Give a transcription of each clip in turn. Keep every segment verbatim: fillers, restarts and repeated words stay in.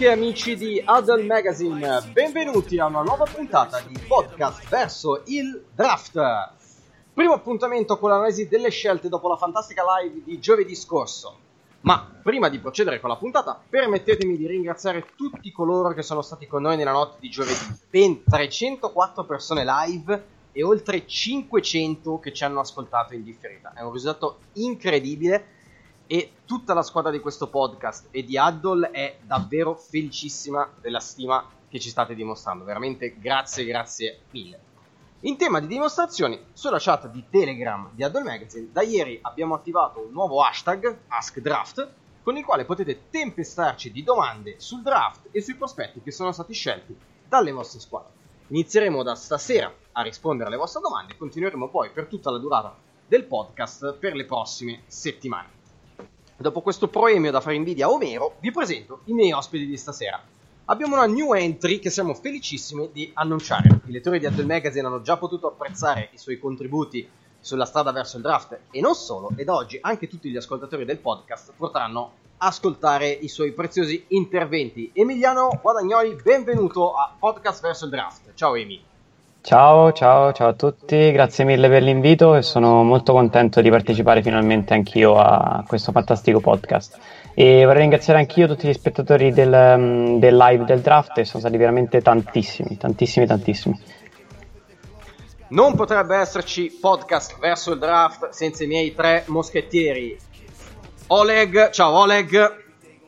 amiche e amici di Huddle Magazine, benvenuti a una nuova puntata di podcast verso il draft. Primo appuntamento con l'analisi delle scelte dopo la fantastica live di giovedì scorso. Ma prima di procedere con la puntata, permettetemi di ringraziare tutti coloro che sono stati con noi nella notte di giovedì. Ben trecentoquattro persone live e oltre cinquecento che ci hanno ascoltato in differita. È un risultato incredibile e tutta la squadra di questo podcast e di Huddle è davvero felicissima della stima che ci state dimostrando. Veramente grazie, grazie mille. In tema di dimostrazioni, sulla chat di Telegram di Huddle Magazine, da ieri abbiamo attivato un nuovo hashtag, AskDraft, con il quale potete tempestarci di domande sul draft e sui prospetti che sono stati scelti dalle vostre squadre. Inizieremo da stasera a rispondere alle vostre domande e continueremo poi per tutta la durata del podcast per le prossime settimane. Dopo questo proemio da fare invidia a Omero, vi presento i miei ospiti di stasera. Abbiamo una new entry che siamo felicissimi di annunciare. I lettori di Huddle Magazine hanno già potuto apprezzare i suoi contributi sulla strada verso il draft e non solo, ed oggi anche tutti gli ascoltatori del podcast potranno ascoltare i suoi preziosi interventi. Emiliano Guadagnoli, benvenuto a Podcast verso il draft. Ciao Emi. Ciao, ciao, ciao a tutti, grazie mille per l'invito e sono molto contento di partecipare finalmente anch'io a questo fantastico podcast. E vorrei ringraziare anch'io tutti gli spettatori del, del live del draft, e sono stati veramente tantissimi, tantissimi, tantissimi. Non potrebbe esserci podcast verso il draft senza i miei tre moschettieri. Oleg, ciao Oleg.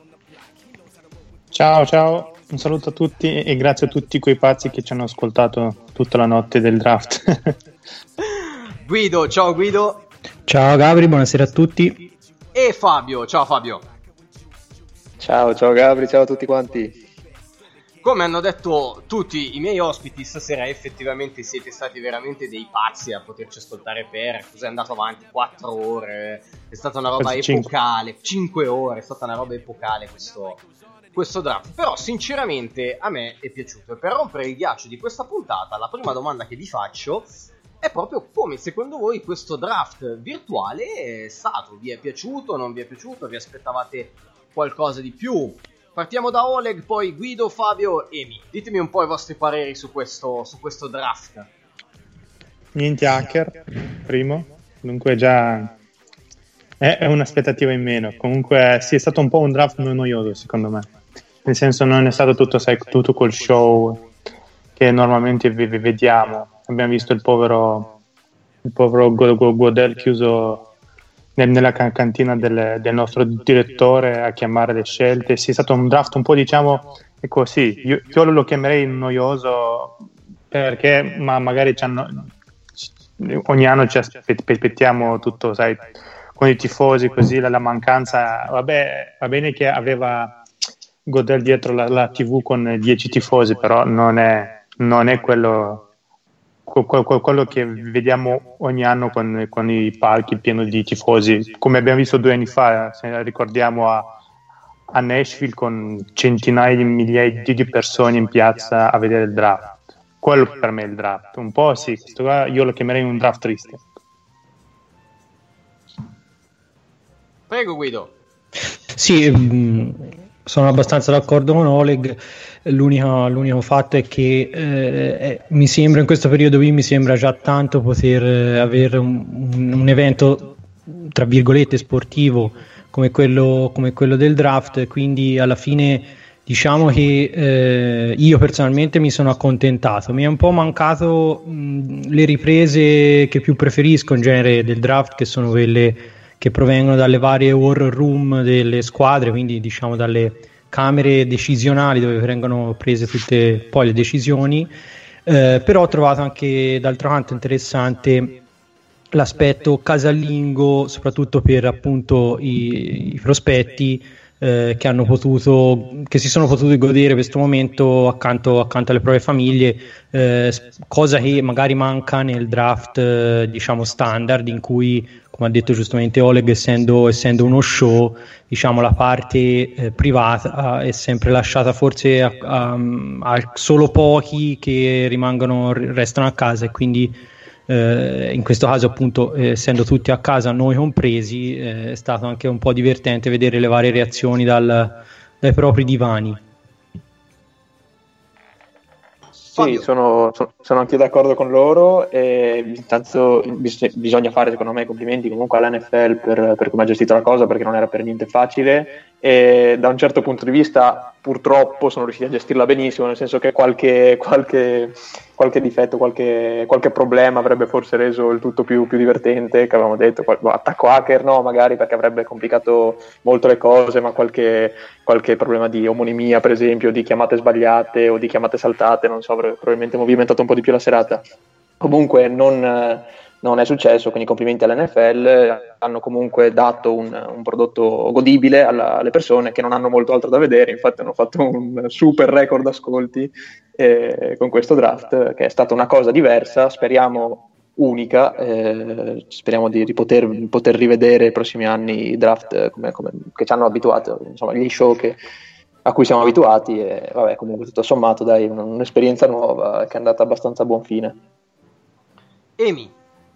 Ciao, ciao, un saluto a tutti e grazie a tutti quei pazzi che ci hanno ascoltato tutta la notte del draft. Guido, ciao Guido. Ciao Gabri, buonasera a tutti. E Fabio, ciao Fabio. Ciao, ciao Gabri, ciao a tutti quanti. Come hanno detto tutti i miei ospiti, stasera effettivamente siete stati veramente dei pazzi a poterci ascoltare per, cos'è andato avanti, quattro ore, è stata una roba epocale, cinque ore, è stata una roba epocale questo, questo draft. Però sinceramente a me è piaciuto, e per rompere il ghiaccio di questa puntata la prima domanda che vi faccio è proprio come secondo voi questo draft virtuale è stato. Vi è piaciuto, non vi è piaciuto, vi aspettavate qualcosa di più? Partiamo da Oleg, poi Guido, Fabio, Emi. Ditemi un po' i vostri pareri su questo, su questo draft. Niente hacker, primo, dunque già è, è un'aspettativa in meno. Comunque sì, è stato un po' un draft noioso secondo me, nel senso non è stato tutto, sai, tutto col show che normalmente vi, vi vediamo. Abbiamo visto il povero il povero Godel chiuso nella cantina del, del nostro direttore a chiamare le scelte. Sì, è stato un draft un po', diciamo, ecco, sì, io, io lo chiamerei noioso perché ma magari ci hanno, ogni anno ci aspettiamo tutto, sai, con i tifosi così, la, la mancanza, vabbè, va bene che aveva Godel dietro la, la tivù con dieci tifosi, però non è, non è quello quello che vediamo ogni anno con, con i palchi pieni di tifosi, come abbiamo visto due anni fa, se ricordiamo a, a Nashville, con centinaia di migliaia di persone in piazza a vedere il draft. Quello per me è il draft, un po' sì, questo qua io lo chiamerei un draft triste. Prego Guido. Sì, mh, sono abbastanza d'accordo con Oleg. L'unico, l'unico fatto è che eh, è, mi sembra in questo periodo qui mi sembra già tanto poter eh, avere un, un, un evento tra virgolette sportivo come quello, come quello del draft, quindi alla fine diciamo che eh, io personalmente mi sono accontentato. Mi è un po' mancato mh, le riprese che più preferisco in genere del draft, che sono quelle che provengono dalle varie war room delle squadre, quindi diciamo dalle camere decisionali dove vengono prese tutte poi le decisioni, eh, però ho trovato anche d'altro canto interessante l'aspetto casalingo, soprattutto per appunto i, i prospetti eh, che hanno potuto che si sono potuti godere questo momento accanto, accanto alle proprie famiglie, eh, cosa che magari manca nel draft eh, diciamo standard, in cui, come ha detto giustamente Oleg, essendo, essendo uno show, diciamo la parte eh, privata è sempre lasciata forse a, a, a solo pochi che rimangono, restano a casa, e quindi eh, in questo caso appunto eh, essendo tutti a casa, noi compresi, eh, è stato anche un po' divertente vedere le varie reazioni dal, dai propri divani. Sì, sono, sono, sono anche d'accordo con loro e intanto bis- bisogna fare secondo me complimenti comunque all'N F L per, per come ha gestito la cosa, perché non era per niente facile e da un certo punto di vista purtroppo sono riusciti a gestirla benissimo, nel senso che qualche, qualche, qualche difetto, qualche, qualche problema avrebbe forse reso il tutto più, più divertente, che avevamo detto, qual- attacco hacker no magari perché avrebbe complicato molto le cose, ma qualche, qualche problema di omonimia per esempio, di chiamate sbagliate o di chiamate saltate, non so, avrebbe probabilmente movimentato un po' di più la serata. Comunque non, non è successo, quindi complimenti all'N F L, hanno comunque dato un, un prodotto godibile alla, alle persone che non hanno molto altro da vedere, infatti hanno fatto un super record ascolti eh, con questo draft, che è stata una cosa diversa, speriamo unica, eh, speriamo di, di poter, poter rivedere i prossimi anni i draft come, come, che ci hanno abituato, insomma gli show che a cui siamo abituati e vabbè comunque tutto sommato dai un, un'esperienza nuova che è andata abbastanza a buon fine. Emi.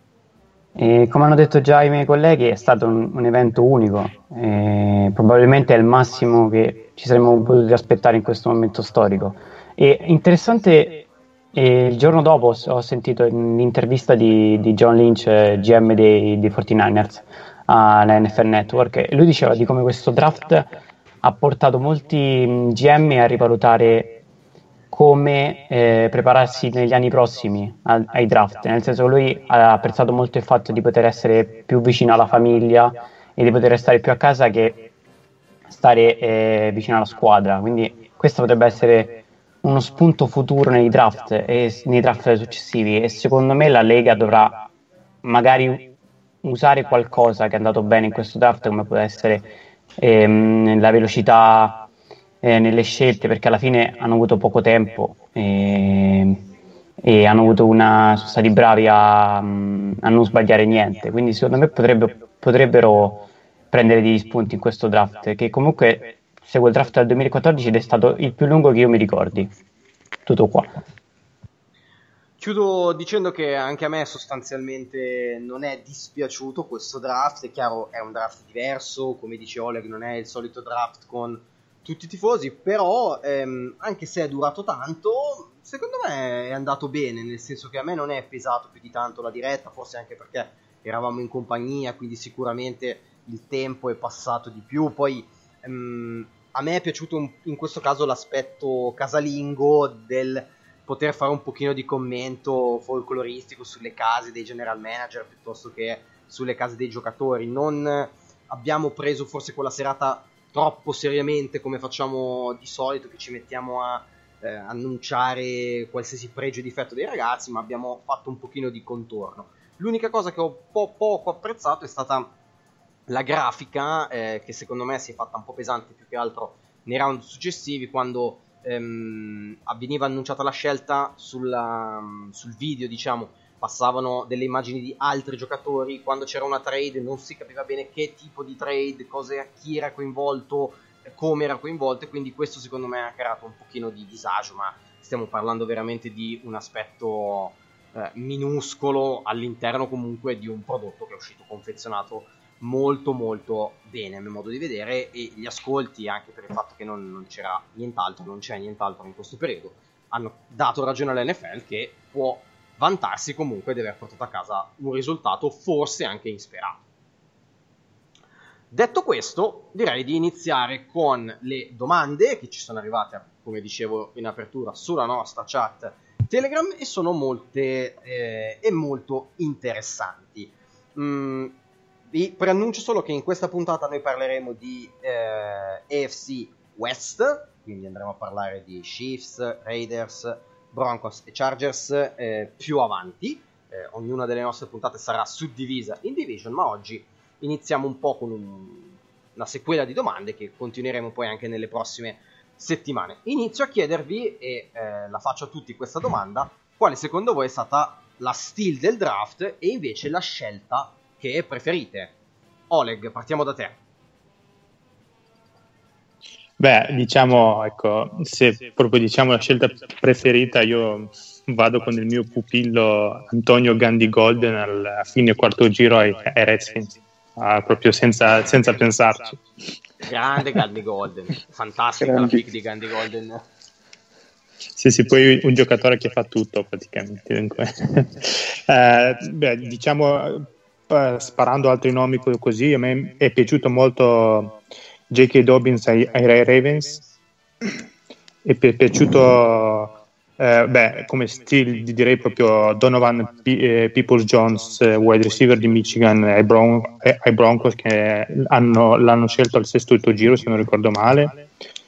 E come hanno detto già i miei colleghi è stato un, un evento unico, e probabilmente è il massimo che ci saremmo potuti aspettare in questo momento storico. E interessante, e il giorno dopo ho sentito l'intervista di, di John Lynch, G M dei, dei quarantanovers alla N F L Network, e lui diceva di come questo draft ha portato molti G M a rivalutare come eh, prepararsi negli anni prossimi a, ai draft, nel senso che lui ha apprezzato molto il fatto di poter essere più vicino alla famiglia e di poter stare più a casa che stare eh, vicino alla squadra, quindi questo potrebbe essere uno spunto futuro nei draft e nei draft successivi, e secondo me la Lega dovrà magari usare qualcosa che è andato bene in questo draft, come può essere ehm, la velocità Eh, nelle scelte, perché alla fine hanno avuto poco tempo e, e hanno avuto una, sono stati bravi a, a non sbagliare niente, quindi secondo me potrebbe, potrebbero prendere degli spunti in questo draft, che comunque segue il draft del duemilaquattordici ed è stato il più lungo che io mi ricordi. Tutto qua. Chiudo dicendo che anche a me sostanzialmente non è dispiaciuto questo draft, è chiaro è un draft diverso, come dice Oleg non è il solito draft con tutti i tifosi, però ehm, anche se è durato tanto, secondo me è andato bene, nel senso che a me non è pesato più di tanto la diretta, forse anche perché eravamo in compagnia, quindi sicuramente il tempo è passato di più. Poi ehm, a me è piaciuto un, in questo caso l'aspetto casalingo del poter fare un pochino di commento folcloristico sulle case dei general manager piuttosto che sulle case dei giocatori. Non abbiamo preso forse quella serata troppo seriamente come facciamo di solito, che ci mettiamo a eh, annunciare qualsiasi pregio e difetto dei ragazzi, ma abbiamo fatto un pochino di contorno. L'unica cosa che ho po- poco apprezzato è stata la grafica, eh, che secondo me si è fatta un po' pesante più che altro nei round successivi, quando ehm, veniva annunciata la scelta sulla, sul video, diciamo passavano delle immagini di altri giocatori, quando c'era una trade non si capiva bene che tipo di trade, cosa, chi era coinvolto, come era coinvolto, e quindi questo secondo me ha creato un pochino di disagio, ma stiamo parlando veramente di un aspetto eh, minuscolo all'interno comunque di un prodotto che è uscito confezionato molto molto bene a mio modo di vedere, e gli ascolti, anche per il fatto che non, non c'era nient'altro, non c'è nient'altro in questo periodo, hanno dato ragione all'N F L, che può vantarsi comunque di aver portato a casa un risultato forse anche insperato. Detto questo, direi di iniziare con le domande che ci sono arrivate, come dicevo in apertura, sulla nostra chat Telegram, e sono molte eh, e molto interessanti. Mm, vi preannuncio solo che in questa puntata noi parleremo di eh, A F C West, quindi andremo a parlare di Chiefs, Raiders, Broncos e Chargers eh, più avanti. Eh, ognuna delle nostre puntate sarà suddivisa in division, ma oggi iniziamo un po' con un, una sequela di domande che continueremo poi anche nelle prossime settimane. Inizio a chiedervi, e eh, la faccio a tutti questa domanda: quale secondo voi è stata la steal del draft e invece la scelta che preferite? Oleg, partiamo da te. Beh, diciamo, ecco, se proprio diciamo la scelta preferita, io vado con il mio pupillo Antonio Gandy Golden al fine quarto giro ai, ai Redskins, ah, proprio senza, senza pensarci. Grande Gandy Golden, fantastica la pick di Gandy Golden. Sì, sì, poi un giocatore che fa tutto praticamente. eh, beh, diciamo, sparando altri nomi così, a me è piaciuto molto J K. Dobbins ai, ai Ravens, è pi- piaciuto eh, beh, come stile direi proprio Donovan P- eh, Peoples-Jones, eh, wide receiver di Michigan ai, Bron- eh, ai Broncos, che hanno, l'hanno scelto al sesto giro se non ricordo male.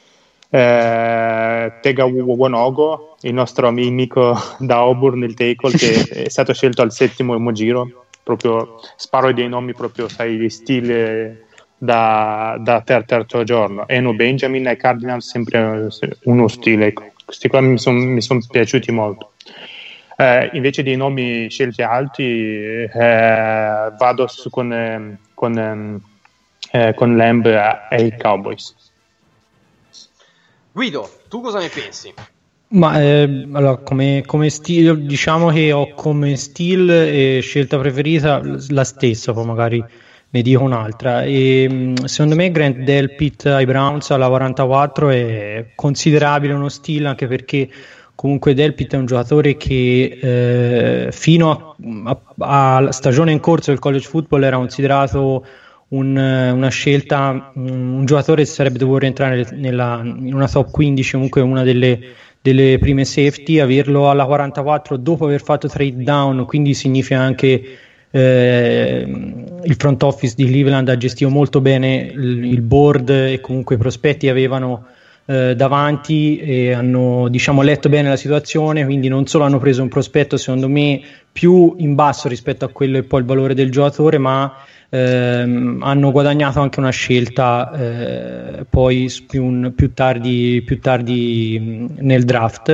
Eh, Tega Wonogo, il nostro amico da Auburn, il tackle, che è stato scelto al settimo giro. Proprio sparo dei nomi proprio, sai, stile da, da ter- terzo giorno. Eno Benjamin ai Cardinals, sempre uno stile. Questi qua mi sono mi son piaciuti molto. Eh, invece dei nomi scelti alti, eh, vado su con, eh, con, eh, con Lamb ai Cowboys. Guido, tu cosa ne pensi? Ma eh, allora, come, come stile, diciamo che ho come stile e scelta preferita la stessa, poi magari ne dico un'altra. E, secondo me Grant Delpit ai Browns alla quarantaquattro è considerabile uno stile, anche perché comunque Delpit è un giocatore che eh, fino alla stagione in corso del college football era considerato Un, una scelta, un, un giocatore che sarebbe dovuto rientrare nella, in una top quindici, comunque una delle, delle prime safety. Averlo alla quarantaquattro dopo aver fatto trade down, quindi significa anche eh, il front office di Cleveland ha gestito molto bene il, il board e comunque i prospetti avevano eh, davanti e hanno, diciamo, letto bene la situazione, quindi non solo hanno preso un prospetto secondo me più in basso rispetto a quello e poi il valore del giocatore, ma Ehm, hanno guadagnato anche una scelta eh, poi più, più tardi, più tardi nel draft.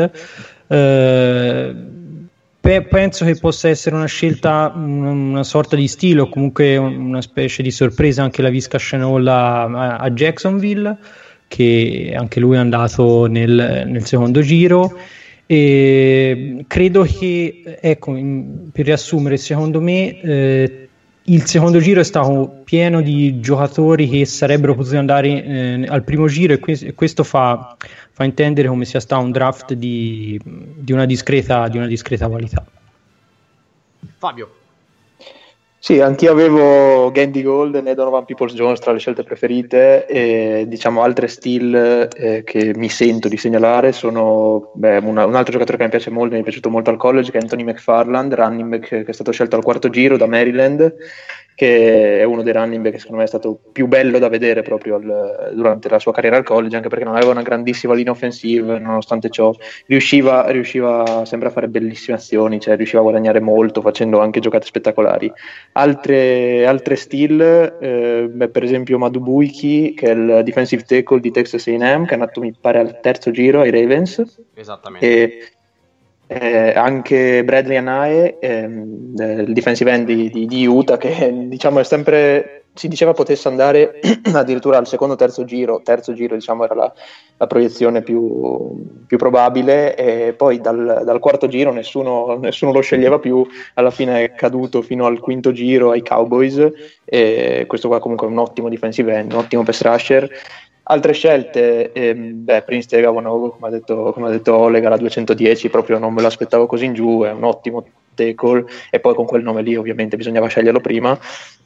Eh, pe- penso che possa essere una scelta, una, una sorta di stile o comunque una specie di sorpresa anche la Visca Chenault a, a Jacksonville, che anche lui è andato nel, nel secondo giro. E credo che, ecco, in, per riassumere, secondo me eh, il secondo giro è stato pieno di giocatori che sarebbero potuti andare eh, al primo giro, e, que- e questo fa, fa intendere come sia stato un draft di, di, una discreta, di una discreta qualità. Fabio. Sì, anch'io avevo Gandy Golden e Donovan Peoples-Jones tra le scelte preferite, e diciamo altre stile eh, che mi sento di segnalare sono beh, una, un altro giocatore che mi piace molto, mi è piaciuto molto al college, che è Anthony McFarland, running back, che è stato scelto al quarto giro da Maryland, che è uno dei running back che secondo me è stato più bello da vedere proprio al, durante la sua carriera al college, anche perché non aveva una grandissima linea offensiva, nonostante ciò riusciva, riusciva sempre a fare bellissime azioni, cioè riusciva a guadagnare molto facendo anche giocate spettacolari. Altre, altre stile, eh, beh, per esempio Madu Buiki, che è il defensive tackle di Texas A and M, che è andato mi pare al terzo giro ai Ravens. Esattamente. E eh, anche Bradley Anae, ehm, il defensive end di, di, di Utah, che diciamo è sempre, si diceva potesse andare addirittura al secondo terzo giro, terzo giro diciamo era la, la proiezione più, più probabile, e poi dal, dal quarto giro nessuno, nessuno lo sceglieva più, alla fine è caduto fino al quinto giro ai Cowboys, e questo qua comunque è un ottimo defensive end, un ottimo pass rusher. Altre scelte, ehm, beh, Prince Tega Wonogo, come ha detto, come ha detto Oleg, alla duecentodieci, proprio non me lo aspettavo così in giù, è un ottimo tackle, e poi con quel nome lì ovviamente bisognava sceglierlo prima.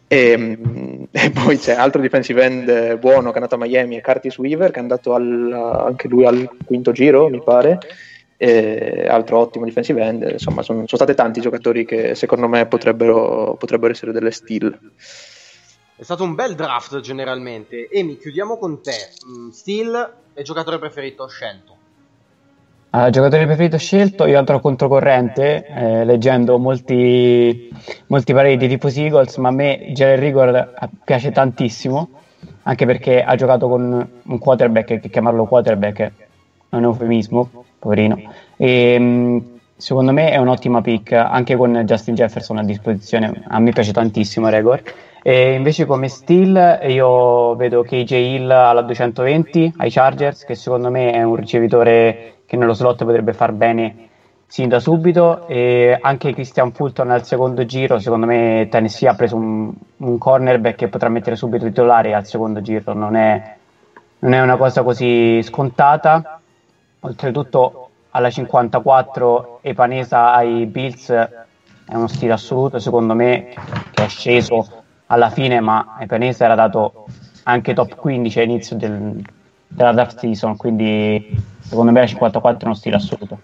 E, e poi c'è altro defensive end buono che è andato a Miami, è Curtis Weaver, che è andato al, anche lui al quinto giro, mi pare, e altro ottimo defensive end. Insomma, sono, sono stati tanti giocatori che secondo me potrebbero, potrebbero essere delle steal. È stato un bel draft generalmente. Emi, chiudiamo con te. Steel e giocatore preferito scelto? Uh, giocatore preferito scelto, io andrò controcorrente, eh, leggendo molti, molti pareri di tifosi Eagles, ma a me Jalen Rigor piace tantissimo, anche perché ha giocato con un quarterback, che chiamarlo quarterback è un eufemismo, poverino, e mh, secondo me è un'ottima pick, anche con Justin Jefferson a disposizione. A me piace tantissimo Rigor. E invece come steal io vedo K J Hill alla duecentoventi ai Chargers, che secondo me è un ricevitore che nello slot potrebbe far bene sin da subito, e anche Christian Fulton al secondo giro. Secondo me Tennessee ha preso un, un cornerback che potrà mettere subito titolare al secondo giro, non è, non è una cosa così scontata. Oltretutto alla cinquantaquattro Epenesa ai Bills è uno stile assoluto, secondo me, che è sceso alla fine, ma Epenesa era dato anche top quindici all'inizio del, della draft season, quindi secondo me la cinquantaquattro è uno stile assoluto.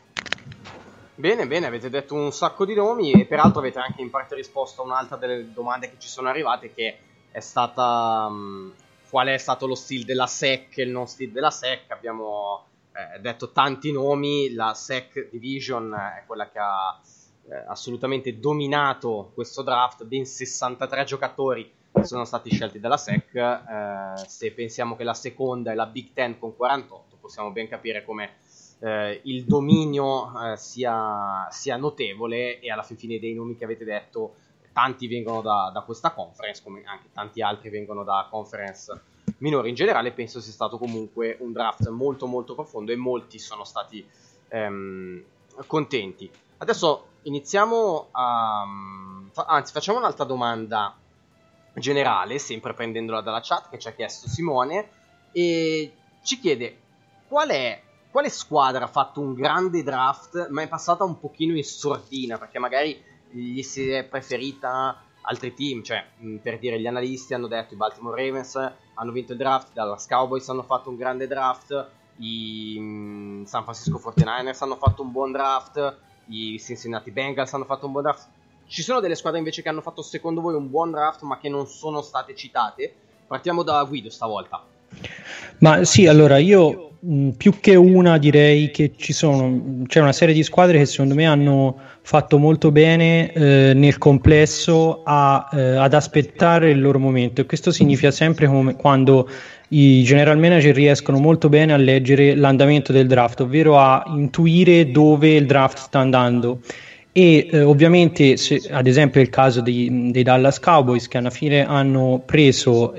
Bene, bene, avete detto un sacco di nomi e peraltro avete anche in parte risposto a un'altra delle domande che ci sono arrivate, che è stata um, qual è stato lo stile della S E C e il non stile della S E C. Abbiamo eh, detto tanti nomi, la S E C Division è quella che ha eh, assolutamente dominato questo draft, ben sessantatré giocatori sono stati scelti dalla S E C, eh, se pensiamo che la seconda è la Big Ten con quarantotto, possiamo ben capire come Eh, il dominio eh, sia, sia notevole, e alla fine dei nomi che avete detto tanti vengono da, da questa conference, come anche tanti altri vengono da conference minori. In generale penso sia stato comunque un draft molto molto profondo e molti sono stati ehm, contenti. Adesso iniziamo a fa, anzi facciamo un'altra domanda generale, sempre prendendola dalla chat che ci ha chiesto Simone, e ci chiede qual è Quale squadra ha fatto un grande draft ma è passata un pochino in sordina, perché magari gli si è preferita altri team? Cioè, mh, per dire, gli analisti hanno detto i Baltimore Ravens hanno vinto il draft, i Dallas Cowboys hanno fatto un grande draft, i mh, San Francisco quarantanovers hanno fatto un buon draft, i Cincinnati Bengals hanno fatto un buon draft. Ci sono delle squadre invece che hanno fatto secondo voi un buon draft ma che non sono state citate? Partiamo da Guido stavolta. Ma sì, allora io mh, più che una direi che ci sono, c'è una serie di squadre che secondo me hanno fatto molto bene eh, nel complesso a, eh, ad aspettare il loro momento, e questo significa sempre come quando i general manager riescono molto bene a leggere l'andamento del draft, ovvero a intuire dove il draft sta andando. E eh, ovviamente se, ad esempio è il caso dei, dei Dallas Cowboys, che alla fine hanno preso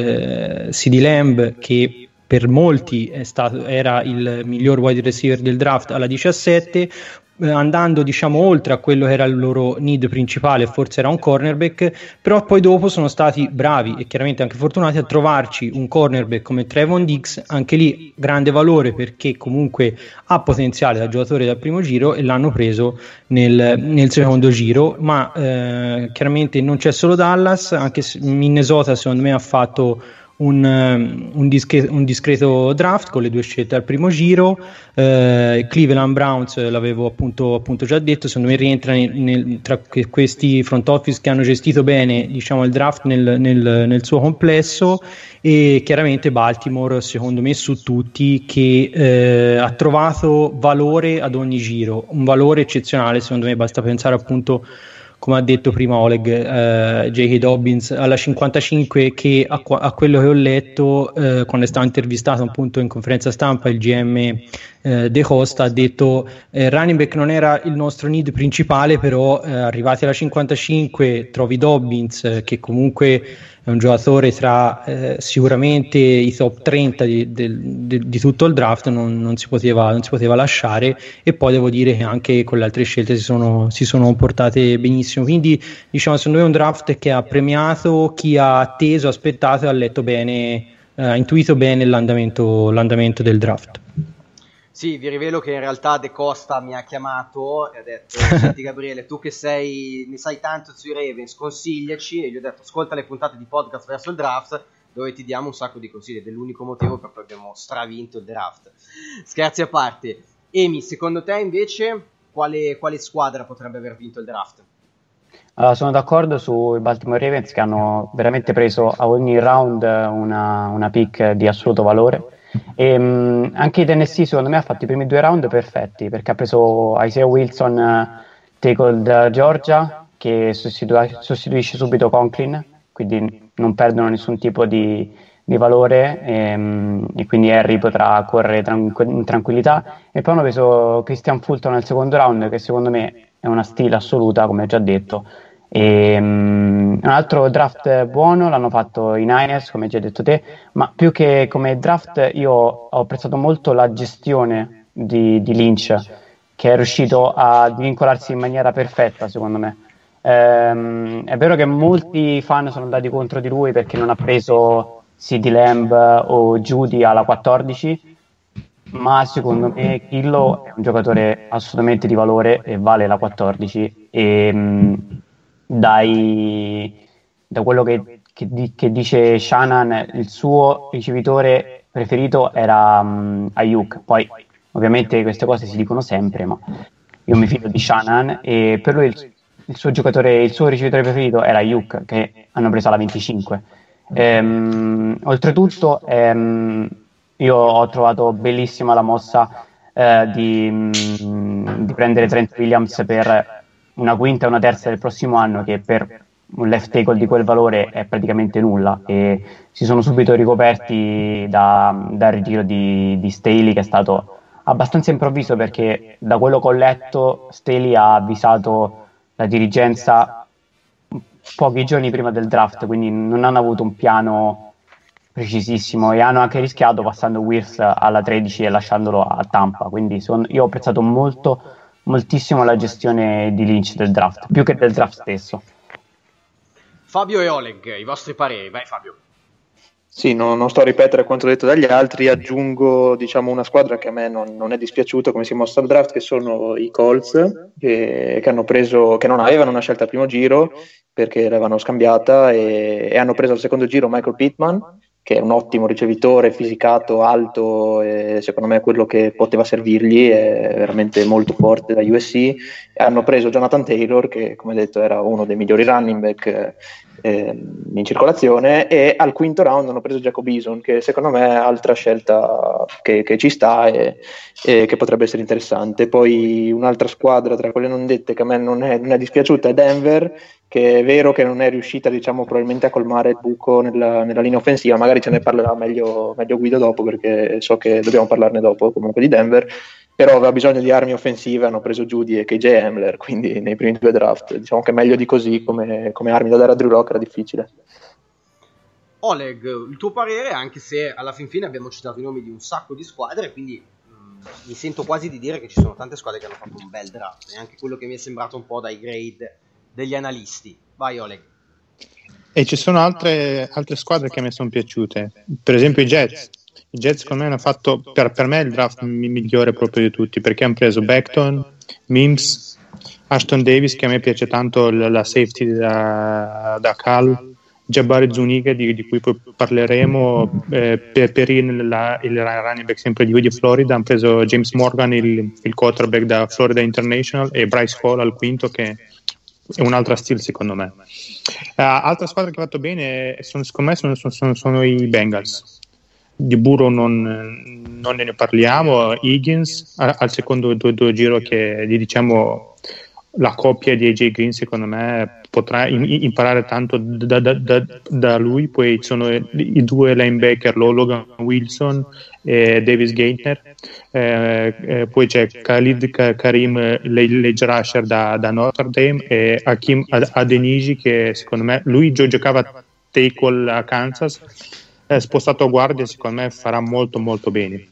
eh, CeeDee Lamb, che per molti è stato, era il miglior wide receiver del draft alla diciassette, eh, andando diciamo oltre a quello che era il loro need principale, forse era un cornerback, però poi dopo sono stati bravi e chiaramente anche fortunati a trovarci un cornerback come Trevon Diggs, anche lì grande valore perché comunque ha potenziale da giocatore dal primo giro, e l'hanno preso nel, nel secondo giro. Ma eh, chiaramente non c'è solo Dallas, anche Minnesota secondo me ha fatto Un, un, discre- un discreto draft con le due scelte al primo giro. eh, Cleveland Browns, l'avevo appunto, appunto già detto, secondo me rientra nel, nel, tra questi front office che hanno gestito bene diciamo il draft nel, nel, nel suo complesso. E chiaramente Baltimore secondo me su tutti, che eh, ha trovato valore ad ogni giro, un valore eccezionale secondo me. Basta pensare appunto, come ha detto prima Oleg, eh, J K. Dobbins alla cinquantacinque, che a, a quello che ho letto eh, quando è stato intervistato appunto in conferenza stampa, il G M eh, De Costa ha detto eh, running back non era il nostro need principale, però eh, arrivati alla cinquantacinque trovi Dobbins, eh, che comunque è un giocatore tra eh, sicuramente i top trenta di, di, di, di tutto il draft, non, non, si poteva, non si poteva lasciare. E poi devo dire che anche con le altre scelte si sono, si sono portate benissimo, quindi diciamo secondo me è un draft che ha premiato chi ha atteso, aspettato e ha letto bene, eh, ha intuito bene l'andamento, l'andamento del draft. Sì, vi rivelo che in realtà De Costa mi ha chiamato e ha detto: senti Gabriele, tu che sei, ne sai tanto sui Ravens, consigliaci. E gli ho detto: ascolta le puntate di podcast verso il draft, dove ti diamo un sacco di consigli, ed è l'unico motivo per cui abbiamo stravinto il draft. Scherzi a parte. Emi, secondo te invece quale, quale squadra potrebbe aver vinto il draft? Uh, sono d'accordo sui Baltimore Ravens, che hanno veramente preso a ogni round una, una pick di assoluto valore. E um, anche i Tennessee secondo me ha fatto i primi due round perfetti, perché ha preso Isaiah Wilson, uh, tackle da Georgia, che sostitu- sostituisce subito Conklin, quindi non perdono nessun tipo di, di valore, e, um, e quindi Harry potrà correre tranqu- in tranquillità. E poi hanno preso Christian Fulton nel secondo round, che secondo me è una stile assoluta, come ho già detto. E, um, un altro draft buono l'hanno fatto i Niners, come hai già detto te, ma più che come draft io ho apprezzato molto la gestione di, di Lynch, che è riuscito a vincolarsi in maniera perfetta secondo me. Ehm, è vero che molti fan sono andati contro di lui perché non ha preso CeeDee Lamb o Judy alla quattordici, ma secondo me Killo è un giocatore assolutamente di valore e vale la quattordici e mh, dai, da quello che, che, che dice Shannon, il suo ricevitore preferito era um, Ayuk. Poi ovviamente queste cose si dicono sempre, ma io mi fido di Shannon e per lui il, il suo giocatore, il suo ricevitore preferito era Ayuk, che hanno preso alla venticinque. Ehm, oltretutto ehm, io ho trovato bellissima la mossa eh, di, mh, di prendere Trent Williams per una quinta e una terza del prossimo anno, che per un left tackle di quel valore è praticamente nulla, e si sono subito ricoperti da, dal ritiro di, di Staley, che è stato abbastanza improvviso, perché da quello che ho letto Staley ha avvisato la dirigenza pochi giorni prima del draft, quindi non hanno avuto un piano precisissimo e hanno anche rischiato passando Wirfs alla tredici e lasciandolo a Tampa. Quindi son, io ho apprezzato molto moltissimo la gestione di Lynch del draft, più che del draft stesso. Fabio e Oleg, i vostri pareri. Vai Fabio. Sì, no, non sto a ripetere quanto detto dagli altri, aggiungo diciamo una squadra che a me non, non è dispiaciuta come si mostra al draft, che sono i Colts, che, che hanno preso, che non avevano una scelta al primo giro perché l'avevano scambiata, e, e hanno preso al secondo giro Michael Pittman, che è un ottimo ricevitore, fisicato, alto, e secondo me quello che poteva servirgli, è veramente molto forte da U S C. E hanno preso Jonathan Taylor, che come detto era uno dei migliori running back eh, in circolazione, e al quinto round hanno preso Jacob Eason, che secondo me è altra scelta che, che ci sta e, e che potrebbe essere interessante. Poi un'altra squadra tra quelle non dette che a me non è, non è dispiaciuta è Denver, che è vero che non è riuscita diciamo probabilmente a colmare il buco nella, nella linea offensiva, magari ce ne parlerà meglio, meglio Guido dopo, perché so che dobbiamo parlarne dopo comunque di Denver, però aveva bisogno di armi offensive, hanno preso Judy e K J Hamler, quindi nei primi due draft diciamo che meglio di così come, come armi da dare a Drew Lock era difficile. Oleg, il tuo parere, anche se alla fin fine abbiamo citato i nomi di un sacco di squadre, quindi mh, mi sento quasi di dire che ci sono tante squadre che hanno fatto un bel draft, e anche quello che mi è sembrato un po' dai grade degli analisti. Vai Oleg. E ci sono altre, altre squadre che mi sono piaciute, per esempio i Jets. I Jets secondo me hanno fatto per, per me il draft migliore proprio di tutti, perché hanno preso Beckton, Mims, Ashton Davis, che a me piace tanto la, la safety da, da Cal, Jabari Zuniga di, di cui poi parleremo, eh, per, per il, la, il running back sempre di, di Florida. Hanno preso James Morgan, il, il quarterback da Florida International, e Bryce Hall al quinto, che è un'altra steal secondo me. Uh, altra squadra che ha fatto bene sono, secondo me sono, sono, sono i Bengals. Di Burrow non, non ne parliamo. Higgins a, al secondo due, due giro, che diciamo la coppia di A J Green secondo me potrà in, imparare tanto da, da, da, da lui. Poi sono i, i due linebacker, Logan Wilson e Davis Gaitner, eh, eh, poi c'è Khalid Karim, l'edge rusher da, da Notre Dame, e Hakim Adeniji, che secondo me lui giocava tackle a Kansas, è spostato a guardia, secondo me farà molto molto bene.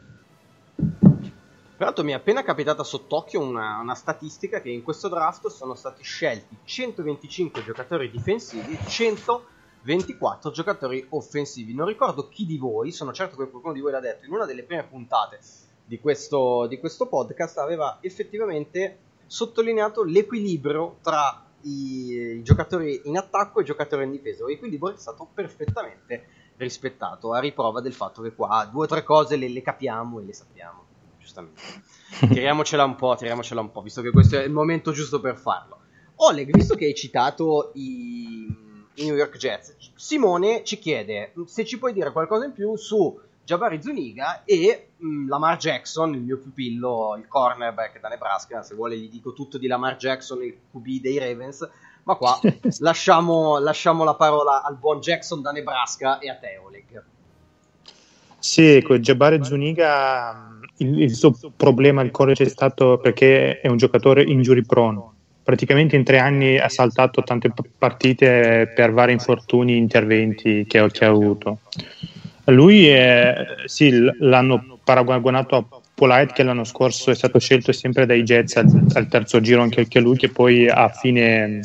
Peraltro mi è appena capitata sott'occhio una, una statistica, che in questo draft sono stati scelti centoventicinque giocatori difensivi, centoventiquattro giocatori offensivi. Non ricordo chi di voi, sono certo che qualcuno di voi l'ha detto, in una delle prime puntate di questo, di questo podcast aveva effettivamente sottolineato l'equilibrio tra i, i giocatori in attacco e i giocatori in difesa. L'equilibrio è stato perfettamente rispettato, a riprova del fatto che qua due o tre cose le, le capiamo e le sappiamo. Giustamente, tiriamocela un po', tiriamocela un po', visto che questo è il momento giusto per farlo. Oleg, visto che hai citato i, i New York Jets, Simone ci chiede se ci puoi dire qualcosa in più su Jabari Zuniga e mh, Lamar Jackson, il mio pupillo, il cornerback da Nebraska. Se vuole gli dico tutto di Lamar Jackson, il Q B dei Ravens, ma qua lasciamo, lasciamo la parola al buon Jackson da Nebraska e a te Oleg. Sì, ecco, Jabari Zuniga, il, il suo problema al college è stato perché è un giocatore injury prone. Praticamente in tre anni ha saltato tante partite per vari infortuni, interventi che, che ha avuto. Lui è, sì, l'hanno paragonato a Polite, che l'anno scorso è stato scelto sempre dai Jets al, al terzo giro, anche, anche lui, che poi a fine,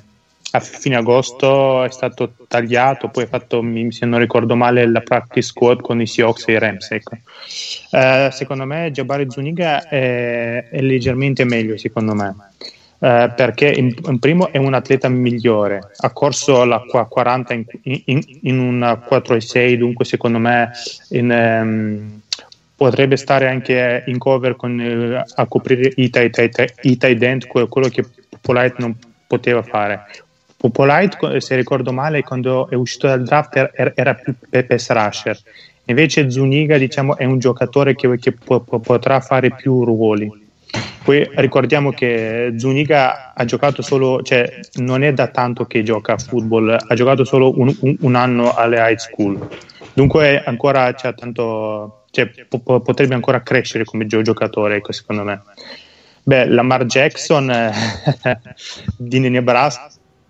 a fine agosto è stato tagliato, poi ha fatto, se non ricordo male, la practice squad con i Seahawks e i Rams. Ecco. Uh, secondo me Jabari Zuniga è, è leggermente meglio, secondo me, uh, perché in, in primo è un atleta migliore, ha corso la quaranta in, in, in una quattro e sei, dunque secondo me in, um, potrebbe stare anche in cover con, uh, a coprire i tight end, quello che Polite non poteva fare. Polite, se ricordo male, quando è uscito dal draft era più pass rusher, invece Zuniga, diciamo, è un giocatore che, che po- po- potrà fare più ruoli. Poi ricordiamo che Zuniga ha giocato solo, cioè non è da tanto che gioca a football, ha giocato solo un, un, un anno alle high school, dunque ancora c'è tanto, cioè, po- potrebbe ancora crescere come gio- giocatore, ecco, secondo me. Beh, Lamar Jackson eh, di Nebraska,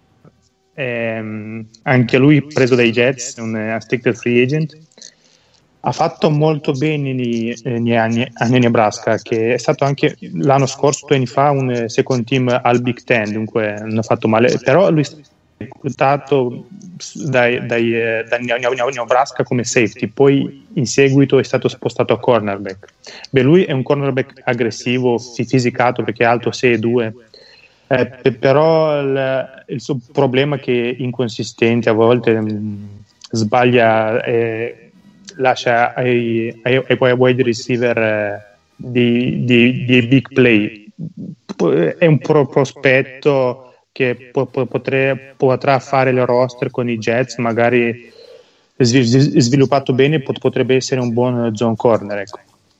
ehm, anche lui preso dai Jets, un unrestricted free agent, ha fatto molto bene negli anni a Nebraska, che è stato anche l'anno scorso, due anni fa, un second team al Big Ten, dunque non ha fatto male, però lui è stato reclutato dai, dai, da Nebraska come safety, poi in seguito è stato spostato a cornerback. Beh, lui è un cornerback aggressivo, fisicato, perché è alto sei due, eh, però il, il suo problema è che è inconsistente, a volte mh, sbaglia, eh, lascia ai, ai, ai wide receiver eh, di, di, di big play. È un pro prospetto che po potre, potrà fare le roster con i Jets, magari sviluppato bene, pot potrebbe essere un buon zone corner, ecco.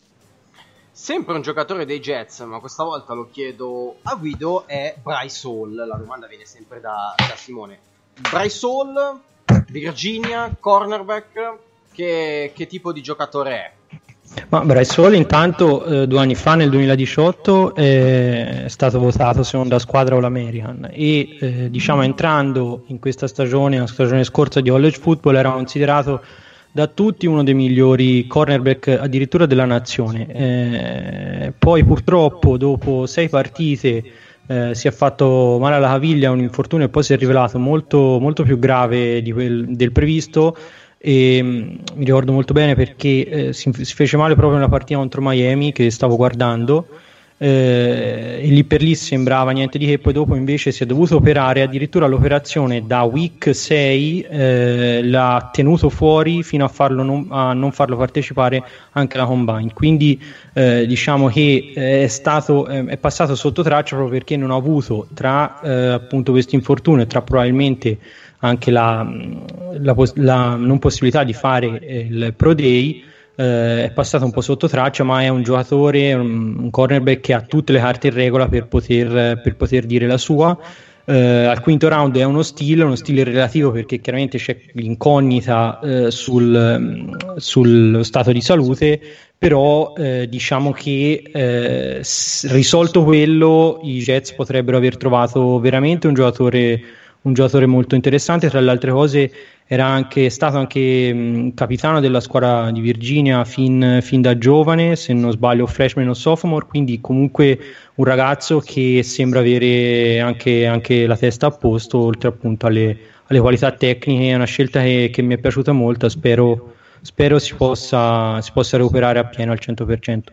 Sempre un giocatore dei Jets, ma questa volta lo chiedo a Guido, è Bryce Hall. La domanda viene sempre da, da Simone. Bryce Hall, Virginia, cornerback, che, che tipo di giocatore è? Ma Bryce Hall intanto eh, due anni fa, nel duemiladiciotto, è stato votato seconda squadra All-American e eh, diciamo entrando in questa stagione, la stagione scorsa di college football, era considerato da tutti uno dei migliori cornerback addirittura della nazione. Eh, poi purtroppo dopo sei partite eh, si è fatto male alla caviglia, un infortunio, e poi si è rivelato molto, molto più grave di quel, del previsto. E mh, mi ricordo molto bene perché eh, si, si fece male proprio nella partita contro Miami che stavo guardando, eh, e lì per lì sembrava niente di che. Poi dopo invece si è dovuto operare, addirittura l'operazione da week sei eh, l'ha tenuto fuori fino a, farlo non, a non farlo partecipare anche alla combine, quindi eh, diciamo che è stato eh, è passato sotto traccia proprio perché non ha avuto, tra eh, appunto questo infortunio e tra probabilmente anche la, la, la non possibilità di fare il Pro Day, eh, è passato un po' sotto traccia, ma è un giocatore, un, un cornerback che ha tutte le carte in regola per poter, per poter dire la sua. Eh, al quinto round è uno stile, uno stile relativo perché chiaramente c'è l'incognita eh, sul, sullo stato di salute, però eh, diciamo che eh, risolto quello i Jets potrebbero aver trovato veramente un giocatore un giocatore molto interessante. Tra le altre cose era anche stato anche mh, capitano della squadra di Virginia fin, fin da giovane, se non sbaglio freshman o sophomore, quindi comunque un ragazzo che sembra avere anche, anche la testa a posto, oltre appunto alle, alle qualità tecniche. È una scelta che, che mi è piaciuta molto, spero, spero si possa, si possa recuperare appieno al cento per cento.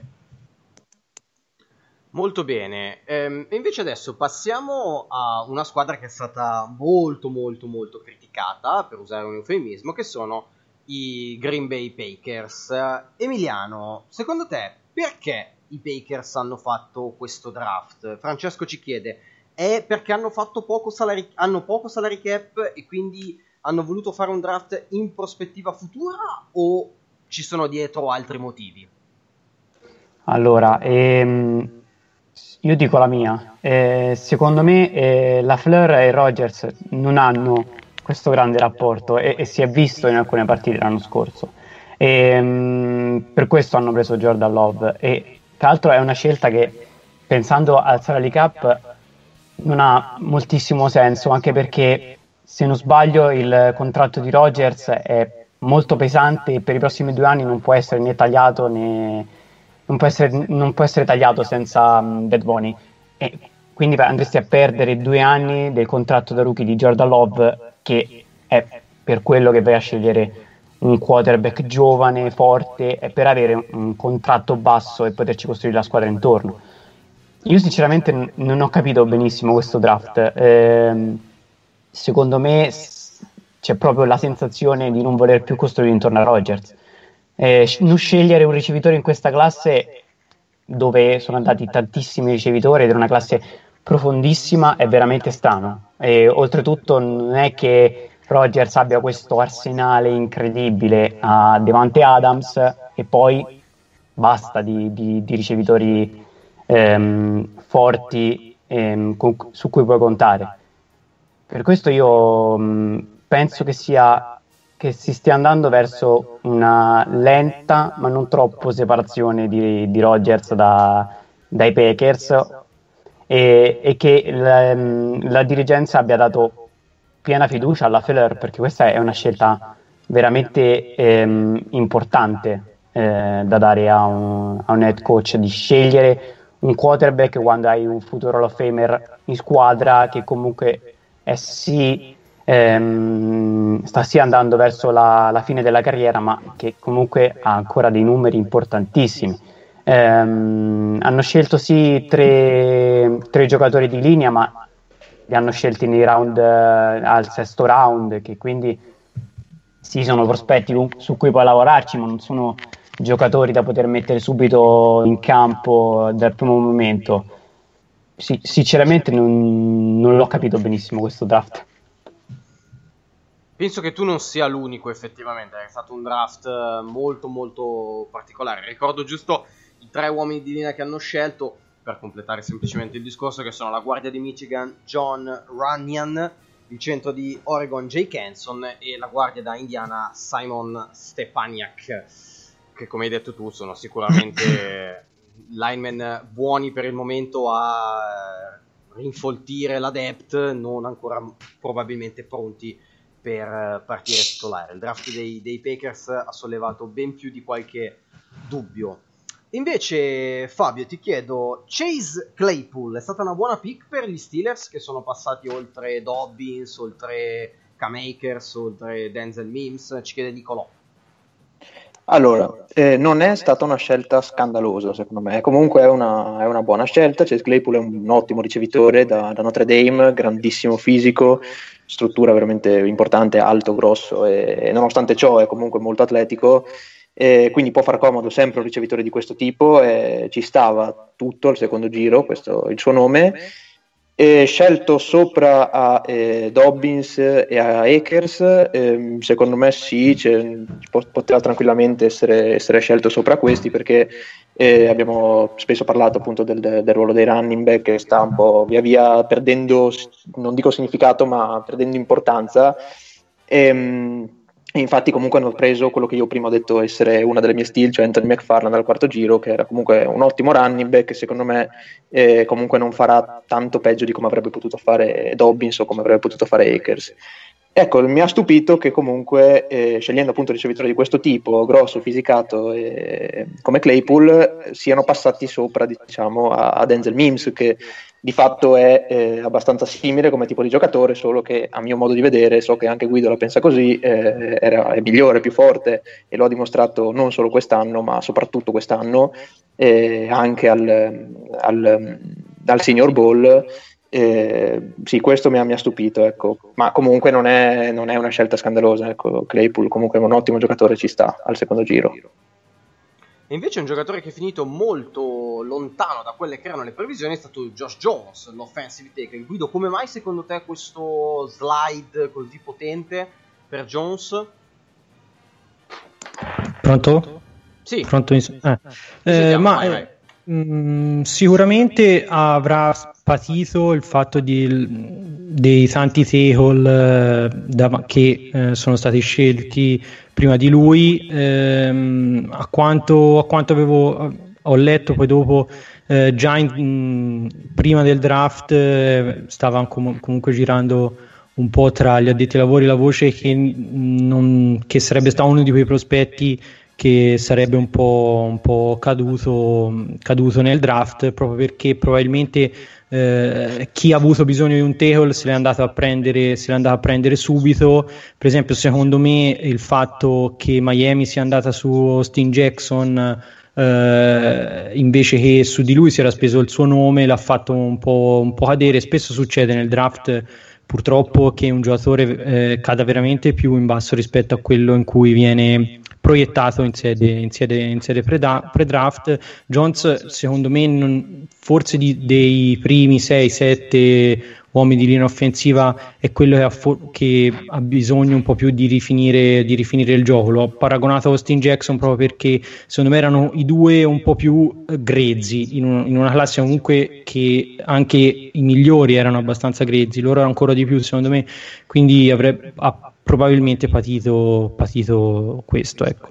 Molto bene, ehm, e invece adesso passiamo a una squadra che è stata molto molto molto criticata, per usare un eufemismo, che sono i Green Bay Packers. Emiliano, secondo te perché i Packers hanno fatto questo draft? Francesco ci chiede, è perché hanno fatto poco salary, hanno poco salary cap e quindi hanno voluto fare un draft in prospettiva futura, o ci sono dietro altri motivi? Allora, ehm... io dico la mia, eh, secondo me eh, LaFleur e Rodgers non hanno questo grande rapporto e, e si è visto in alcune partite l'anno scorso, e, mh, per questo hanno preso Jordan Love, e tra l'altro è una scelta che, pensando al salary cap, non ha moltissimo senso, anche perché se non sbaglio il contratto di Rodgers è molto pesante e per i prossimi due anni non può essere né tagliato né... Non può, essere, non può essere tagliato senza um, dead money, e quindi andresti a perdere due anni del contratto da rookie di Jordan Love, che è per quello che vai a scegliere un quarterback giovane, forte, e per avere un contratto basso e poterci costruire la squadra intorno. Io sinceramente n- non ho capito benissimo questo draft. Eh, secondo me s- c'è proprio la sensazione di non voler più costruire intorno a Rodgers. Eh, non scegliere un ricevitore in questa classe, dove sono andati tantissimi ricevitori ed è una classe profondissima, è veramente strano. E oltretutto non è che Rodgers abbia questo arsenale incredibile a Devante Adams e poi basta di, di, di ricevitori ehm, forti ehm, con, su cui puoi contare. Per questo io mh, penso che sia che si stia andando verso una lenta ma non troppo separazione di, di Rodgers da, dai Packers, e, e che la, la dirigenza abbia dato piena fiducia alla Fleur, perché questa è una scelta veramente ehm, importante eh, da dare a un, a un head coach, di scegliere un quarterback quando hai un futuro Hall of Famer in squadra che comunque è sì, ehm, sta sì andando verso la, la fine della carriera, ma che comunque ha ancora dei numeri importantissimi. Ehm, hanno scelto sì tre, tre giocatori di linea, ma li hanno scelti nei round, eh, al sesto round, che quindi sì, sono prospetti su cui puoi lavorarci, ma non sono giocatori da poter mettere subito in campo dal primo momento. Sì, sinceramente non, non l'ho capito benissimo questo draft. Penso che tu non sia l'unico, effettivamente, è stato un draft molto molto particolare. Ricordo giusto i tre uomini di linea che hanno scelto, per completare semplicemente il discorso, che sono la guardia di Michigan John Runyan, il centro di Oregon Jake Hanson e la guardia da Indiana Simon Stepaniak, che come hai detto tu sono sicuramente linemen buoni per il momento a rinfoltire la depth, non ancora probabilmente pronti per partire titolare. Il draft dei, dei Packers ha sollevato ben più di qualche dubbio. Invece, Fabio, ti chiedo, Chase Claypool è stata una buona pick per gli Steelers, che sono passati oltre Dobbins, oltre Cam Akers, oltre Denzel Mims? Ci chiede Nicolò. Allora, eh, non è stata una scelta scandalosa, secondo me. Comunque è una, è una buona scelta. Chase Claypool è un ottimo ricevitore da, da Notre Dame, grandissimo fisico, struttura veramente importante, alto, grosso, e, e nonostante ciò è comunque molto atletico. Eh, quindi può far comodo sempre un ricevitore di questo tipo, eh, ci stava tutto al secondo giro, questo è il suo nome. Eh, scelto sopra a eh, Dobbins e a Akers, eh, secondo me sì, cioè, poteva tranquillamente essere, essere scelto sopra questi, perché eh, abbiamo spesso parlato appunto del, del ruolo dei running back, che sta un po' via via perdendo, non dico significato, ma perdendo importanza. ehm E infatti comunque hanno preso quello che io prima ho detto essere una delle mie steal, cioè Anthony McFarland al quarto giro, che era comunque un ottimo running back, che secondo me eh, comunque non farà tanto peggio di come avrebbe potuto fare Dobbins o come avrebbe potuto fare Akers. Ecco, mi ha stupito che comunque eh, scegliendo appunto ricevitori di questo tipo, grosso, fisicato, eh, come Claypool, siano passati sopra, diciamo, a, a Denzel Mims, che di fatto è eh, abbastanza simile come tipo di giocatore, solo che a mio modo di vedere, so che anche Guido la pensa così, eh, era, è migliore, più forte, e lo ha dimostrato non solo quest'anno, ma soprattutto quest'anno, eh, anche al, al, al Senior Bowl. Eh, sì, questo mi ha, mi ha stupito, ecco. Ma comunque non è, non è una scelta scandalosa, ecco. Claypool comunque è un ottimo giocatore, ci sta al secondo giro. E invece un giocatore che è finito molto lontano da quelle che erano le previsioni è stato Josh Jones, l'offensive tackle. Guido, come mai secondo te questo slide così potente per Jones? Pronto? Sì. Pronto? In... Eh. Eh, ma vai, vai. Mh, sicuramente avrà patito il fatto di, dei tanti tackle eh, da, che eh, sono stati scelti prima di lui. ehm, a, quanto, a quanto avevo ho letto poi dopo, eh, già in, mh, prima del draft eh, stava com- comunque girando un po' tra gli addetti ai lavori la voce che, non, che sarebbe stato uno di quei prospetti che sarebbe un po', un po' caduto, caduto nel draft, proprio perché probabilmente eh, chi ha avuto bisogno di un tackle se l'è andato a prendere, se l'è andato a prendere subito. Per esempio, secondo me il fatto che Miami sia andata su Austin Jackson eh, invece che su di lui si era speso il suo nome, l'ha fatto un po', un po' cadere. Spesso succede nel draft purtroppo che un giocatore eh, cada veramente più in basso rispetto a quello in cui viene proiettato in sede, in sede, in sede pre-da- pre-draft. Jones secondo me non, forse di, dei primi sei sette uomini di linea offensiva è quello che ha, fo- che ha bisogno un po' più di rifinire, di rifinire il gioco. L'ho paragonato a Austin Jackson proprio perché secondo me erano i due un po' più grezzi in, un, in una classe comunque che anche i migliori erano abbastanza grezzi, loro erano ancora di più secondo me, quindi avrebbe ha probabilmente patito, patito questo, ecco.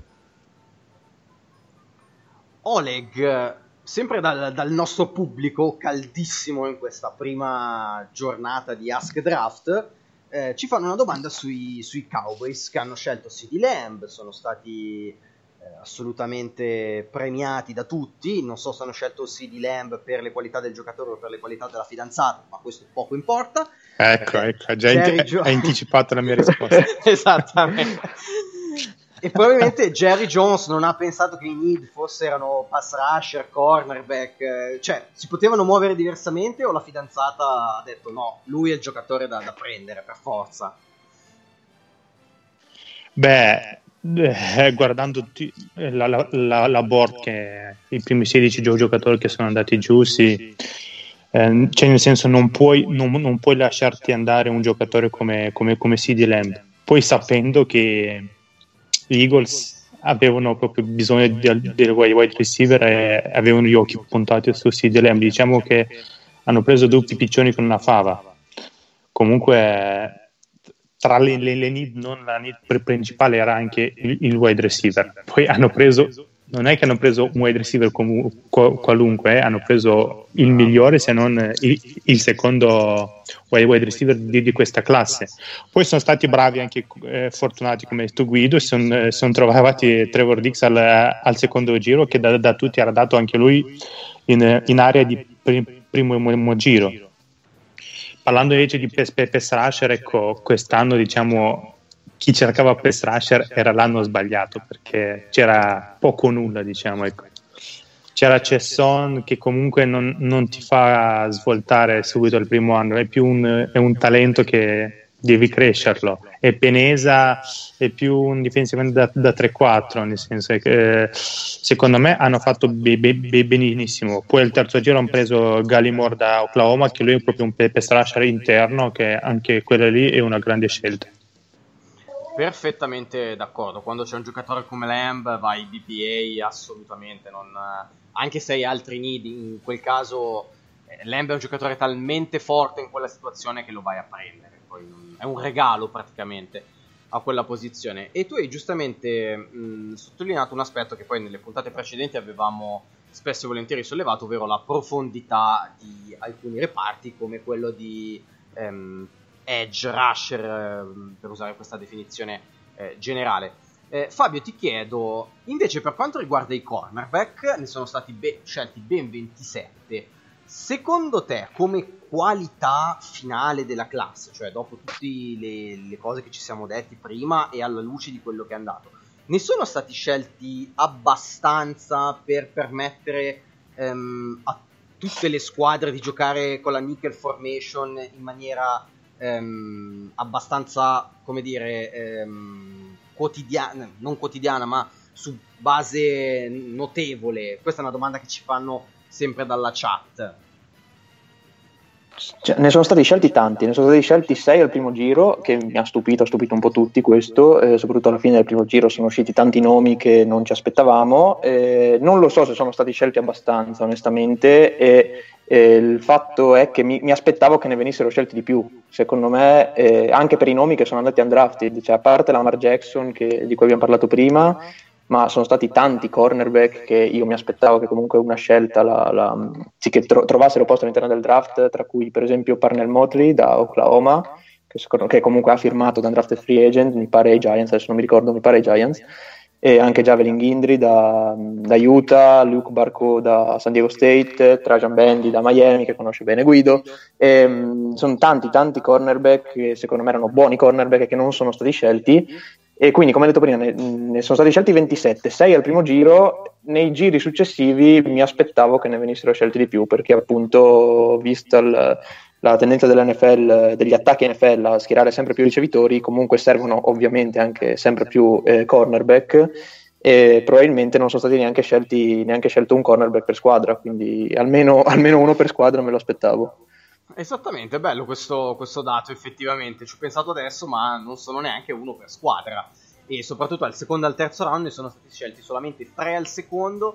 Oleg, sempre dal, dal nostro pubblico caldissimo in questa prima giornata di Ask Draft, eh, ci fanno una domanda sui, sui Cowboys che hanno scelto CeeDee Lamb, sono stati eh, assolutamente premiati da tutti. Non so se hanno scelto CeeDee Lamb per le qualità del giocatore o per le qualità della fidanzata, ma questo poco importa. Ecco, ecco, già in- Jo- hai anticipato la mia risposta. Esattamente. E probabilmente Jerry Jones non ha pensato che i need fossero pass rusher, cornerback, cioè si potevano muovere diversamente, o la fidanzata ha detto no, lui è il giocatore da, da prendere per forza? Beh, eh, guardando tutti- la, la, la, la board, che i primi sedici gio- giocatori che sono andati giù, sì, eh, cioè nel senso non puoi, non, non puoi lasciarti andare un giocatore come, come, come CeeDee Lamb, poi sapendo che gli Eagles avevano proprio bisogno del, del wide receiver e avevano gli occhi puntati su CeeDee Lamb. Diciamo che hanno preso due piccioni con una fava. Comunque tra le, le, le need, non la need principale era anche il, il wide receiver. Poi hanno preso, non è che hanno preso un wide receiver comu, qualunque, eh, hanno preso il migliore, se non il, il secondo wide receiver di, di questa classe. Poi sono stati bravi anche, eh, fortunati come tu Guido, sono son trovati Trevor Dix al, al secondo giro, che da, da tutti era dato anche lui in, in area di prim, primo, primo giro. Parlando invece di pass, pass rusher, ecco, quest'anno diciamo chi cercava pass rusher era l'anno sbagliato, perché c'era poco o nulla, diciamo, ecco. C'era Chesson che comunque non, non ti fa svoltare subito il primo anno, è più un, è un talento che devi crescerlo, e Penesa è più un difensivamente da, da tre quattro, nel senso che eh, secondo me hanno fatto be, be, be benissimo. Poi al terzo giro hanno preso Gallimore da Oklahoma, che lui è proprio un pass rusher interno, che anche quella lì è una grande scelta. Perfettamente d'accordo, quando c'è un giocatore come Lamb vai B P A assolutamente, non, anche se hai altri need, in quel caso eh, Lamb è un giocatore talmente forte in quella situazione che lo vai a prendere, poi non, è un regalo praticamente a quella posizione. E tu hai giustamente mh, sottolineato un aspetto che poi nelle puntate precedenti avevamo spesso e volentieri sollevato, ovvero la profondità di alcuni reparti come quello di ehm, edge rusher, eh, per usare questa definizione eh, generale. eh, Fabio, ti chiedo invece, per quanto riguarda i cornerback, ne sono stati be- scelti ben ventisette. Secondo te, come qualità finale della classe, cioè dopo tutte le, le cose che ci siamo detti prima e alla luce di quello che è andato, ne sono stati scelti abbastanza per permettere ehm, a tutte le squadre di giocare con la nickel formation in maniera ehm, abbastanza, come dire, ehm, quotidiana, non quotidiana, ma su base notevole? Questa è una domanda che ci fanno sempre dalla chat. Cioè, ne sono stati scelti tanti, ne sono stati scelti sei al primo giro, che mi ha stupito, ha stupito un po' tutti questo, eh, soprattutto alla fine del primo giro sono usciti tanti nomi che non ci aspettavamo, eh, non lo so se sono stati scelti abbastanza onestamente, e eh, il fatto è che mi, mi aspettavo che ne venissero scelti di più, secondo me, eh, anche per i nomi che sono andati undrafted, cioè a parte Lamar Jackson che, di cui abbiamo parlato prima, ma sono stati tanti cornerback che io mi aspettavo che comunque una scelta la, la, sì, che tro- trovassero posto all'interno del draft, tra cui per esempio Parnell Motley da Oklahoma, che, secondo, che comunque ha firmato da undrafted free agent, mi pare ai Giants, adesso non mi ricordo, mi pare ai Giants, e anche Javelin Guindry da, da Utah, Luke Barco da San Diego State, Trajan Bandy da Miami, che conosce bene Guido. E, um, sono tanti tanti cornerback che secondo me erano buoni cornerback e che non sono stati scelti, e quindi, come detto prima, ne, ne sono stati scelti ventisette, sei al primo giro. Nei giri successivi mi aspettavo che ne venissero scelti di più, perché appunto, vista il, la tendenza dell'N F L, degli attacchi N F L a schierare sempre più ricevitori, comunque servono ovviamente anche sempre più eh, cornerback, e probabilmente non sono stati neanche scelti neanche scelto un cornerback per squadra, quindi almeno, almeno uno per squadra me lo aspettavo. Esattamente, bello questo, questo dato, effettivamente ci ho pensato adesso, ma non sono neanche uno per squadra, e soprattutto al secondo e al terzo round ne sono stati scelti solamente tre al secondo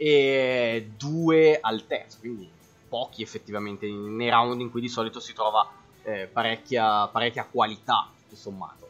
e due al terzo, quindi pochi effettivamente nei round in cui di solito si trova eh, parecchia, parecchia qualità, tutto sommato.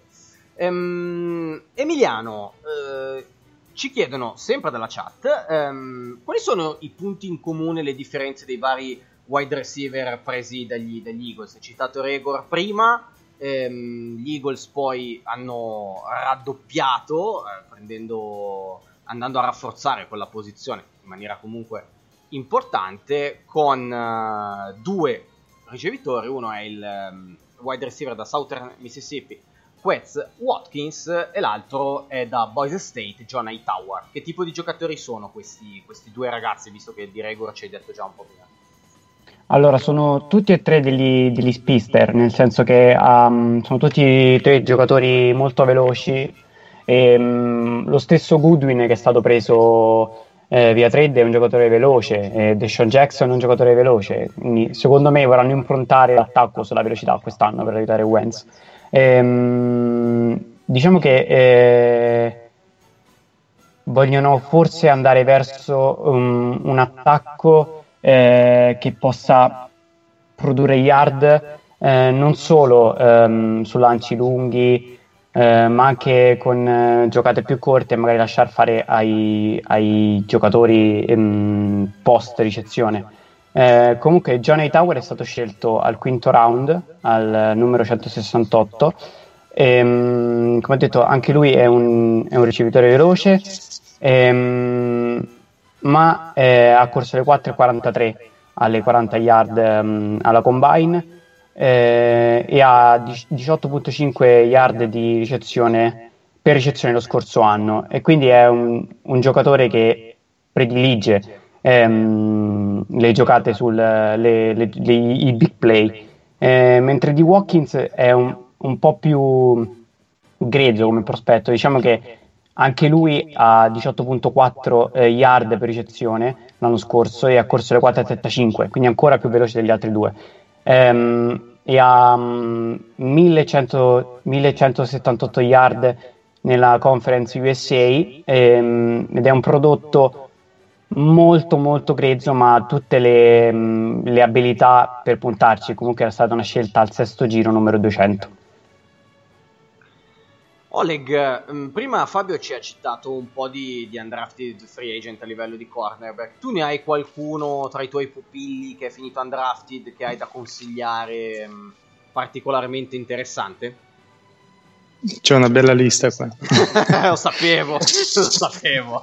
Ehm, Emiliano, eh, ci chiedono sempre dalla chat ehm, quali sono i punti in comune, le differenze dei vari wide receiver presi dagli, dagli Eagles. Hai citato Reagor prima, ehm, gli Eagles poi hanno raddoppiato eh, prendendo, andando a rafforzare quella posizione in maniera comunque importante con uh, due ricevitori. Uno è il um, wide receiver da Southern Mississippi, Quez Watkins, e l'altro è da Boise State, John Hightower. Che tipo di giocatori sono questi, questi due ragazzi, visto che di Reagor ci hai detto già un po' prima? Allora, sono tutti e tre degli, degli speedster, nel senso che um, sono tutti e tre giocatori molto veloci, e um, lo stesso Goodwin, che è stato preso eh, via trade, è un giocatore veloce, e Deshaun Jackson è un giocatore veloce, quindi secondo me vorranno improntare l'attacco sulla velocità quest'anno per aiutare Wentz. E, um, diciamo che eh, vogliono forse andare verso um, un attacco Eh, che possa produrre yard eh, non solo ehm, su lanci lunghi, eh, ma anche con eh, giocate più corte, e magari lasciar fare ai, ai giocatori ehm, post ricezione. Eh, comunque John Hightower è stato scelto al quinto round, al numero centosessantotto, e, um, come ho detto, anche lui è un, è un ricevitore veloce, e, um, ma eh, ha corso le quattro e quarantatré alle quaranta yard um, alla combine, eh, e ha diciotto virgola cinque yard di ricezione per ricezione lo scorso anno, e quindi è un, un giocatore che predilige ehm, le giocate sul le, le, le, i big play, eh, mentre di Watkins è un, un po' più grezzo come prospetto. Diciamo che anche lui ha diciotto virgola quattro eh, yard per ricezione l'anno scorso e ha corso le quattro virgola settantacinque, quindi ancora più veloce degli altri due, ehm, e ha um, millecento, millecentosettantotto yard nella Conference U S A, ehm, ed è un prodotto molto molto grezzo, ma ha tutte le, um, le abilità per puntarci. Comunque era stata una scelta al sesto giro, numero duecento. Oleg, prima Fabio ci ha citato un po' di, di undrafted free agent a livello di cornerback. Tu ne hai qualcuno tra i tuoi pupilli che è finito undrafted che hai da consigliare mh, particolarmente interessante? C'è una bella lista qua. Lo sapevo, lo sapevo.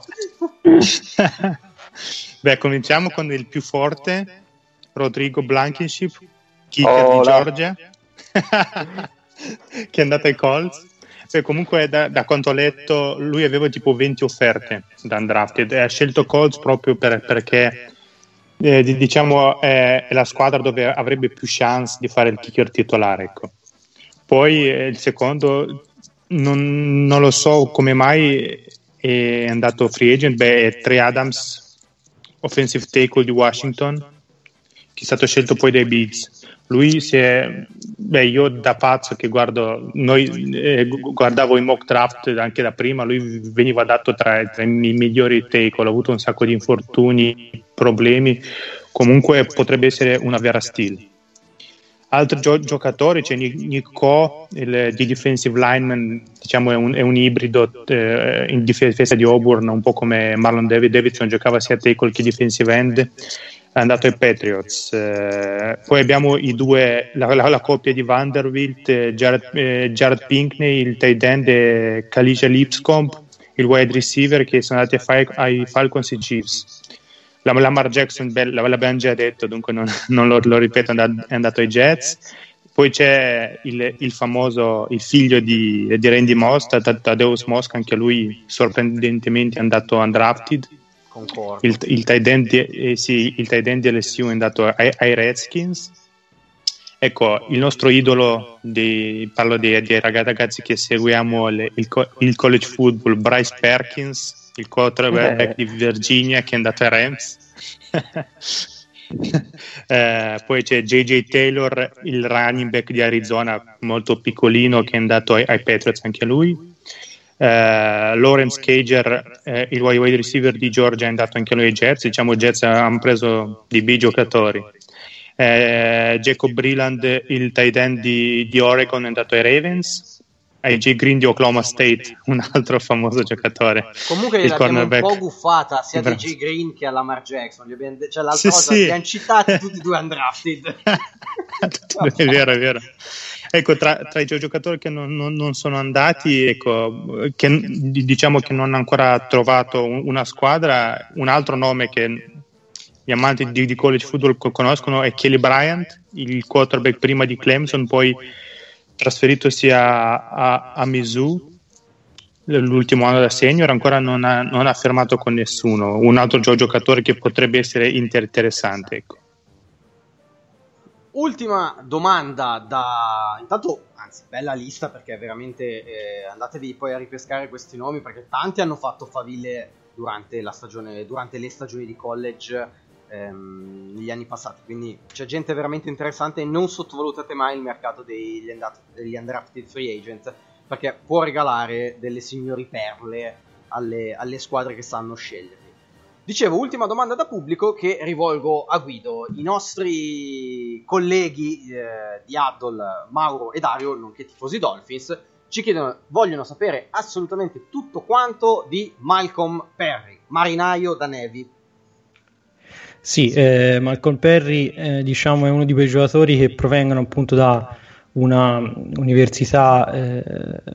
Beh, cominciamo con il più forte, Rodrigo Blankenship, kicker oh, di Georgia, che è andato ai Colts. Cioè, comunque da, da quanto ho letto lui aveva tipo venti offerte da undrafted e ha scelto Colts proprio per, perché eh, diciamo è, è la squadra dove avrebbe più chance di fare il kicker titolare, ecco. Poi eh, il secondo non, non lo so come mai è andato free agent. Beh, è Trey Adams, offensive tackle di Washington, che è stato scelto poi dai Bills. Lui si è, beh, io da pazzo che guardo, noi eh, guardavo i mock draft anche da prima, lui veniva dato tra, tra i migliori tackle, ha avuto un sacco di infortuni, problemi, comunque potrebbe essere una vera steal. Altri gio- giocatori, c'è Nick Coe, il di defensive lineman, diciamo è un, è un ibrido eh, in difesa di Auburn, un po' come Marlon David- Davidson, giocava sia tackle che defensive end, è andato ai Patriots. Eh, poi abbiamo i due, la, la, la coppia di Vanderbilt, eh, Jared, eh, Jared Pinkney, il tight end, e Kalisha Lipscomb, il wide receiver che sono andati ai, ai Falcons e Chiefs. La, Lamar Jackson l'abbiamo già detto, dunque non, non lo, lo ripeto, è andato, è andato ai Jets. Poi c'è il, il famoso, il figlio di, di Randy Moss, Thaddeus Moss, anche lui sorprendentemente è andato undrafted. Concordo. Il, il tight end di, eh, sì, il tight end di L S U è andato ai, ai Redskins. Ecco, il nostro idolo, di, parlo dei, dei ragazzi che seguiamo il, il, il college football, Bryce Perkins, il quarterback eh. di Virginia che è andato ai Rams. eh, poi c'è J J Taylor, il running back di Arizona, molto piccolino, che è andato ai, ai Patriots anche lui. Uh, Lawrence Cager, eh, il wide receiver di Georgia, è andato anche lui ai Jets. Diciamo i Jets hanno preso di bei giocatori. Uh, Jacob Breland, il tight end di, di Oregon, è andato ai Ravens. A J Green di Oklahoma State, un altro famoso giocatore. Comunque il l'abbiamo cornerback. un po' guffata sia di J Green che a Lamar Jackson. Abbiamo, cioè l'altra sì, cosa sì. li hanno citati tutti e due undrafted. È vero, è vero. Ecco, tra, tra i giocatori che non, non, non sono andati, ecco, che, diciamo che non hanno ancora trovato una squadra, un altro nome che gli amanti di, di college football conoscono è Kelly Bryant, il quarterback prima di Clemson, poi trasferitosi a, a, a Mizzou l'ultimo anno da senior, ancora non ha, non ha firmato con nessuno. Un altro giocatore che potrebbe essere interessante, ecco. Ultima domanda da... Intanto, anzi, bella lista, perché veramente eh, andatevi poi a ripescare questi nomi, perché tanti hanno fatto faville durante la stagione, durante le stagioni di college ehm, negli anni passati, quindi c'è gente veramente interessante e non sottovalutate mai il mercato degli, and- degli undrafted free agent, perché può regalare delle signori perle alle, alle squadre che sanno scegliere. Dicevo, ultima domanda da pubblico che rivolgo a Guido. I nostri colleghi eh, di Addol, Mauro e Dario, nonché tifosi Dolphins, ci chiedono, vogliono sapere assolutamente tutto quanto di Malcolm Perry, marinaio da Navy. Sì, eh, Malcolm Perry eh, diciamo è uno di quei giocatori che provengono appunto da una università eh,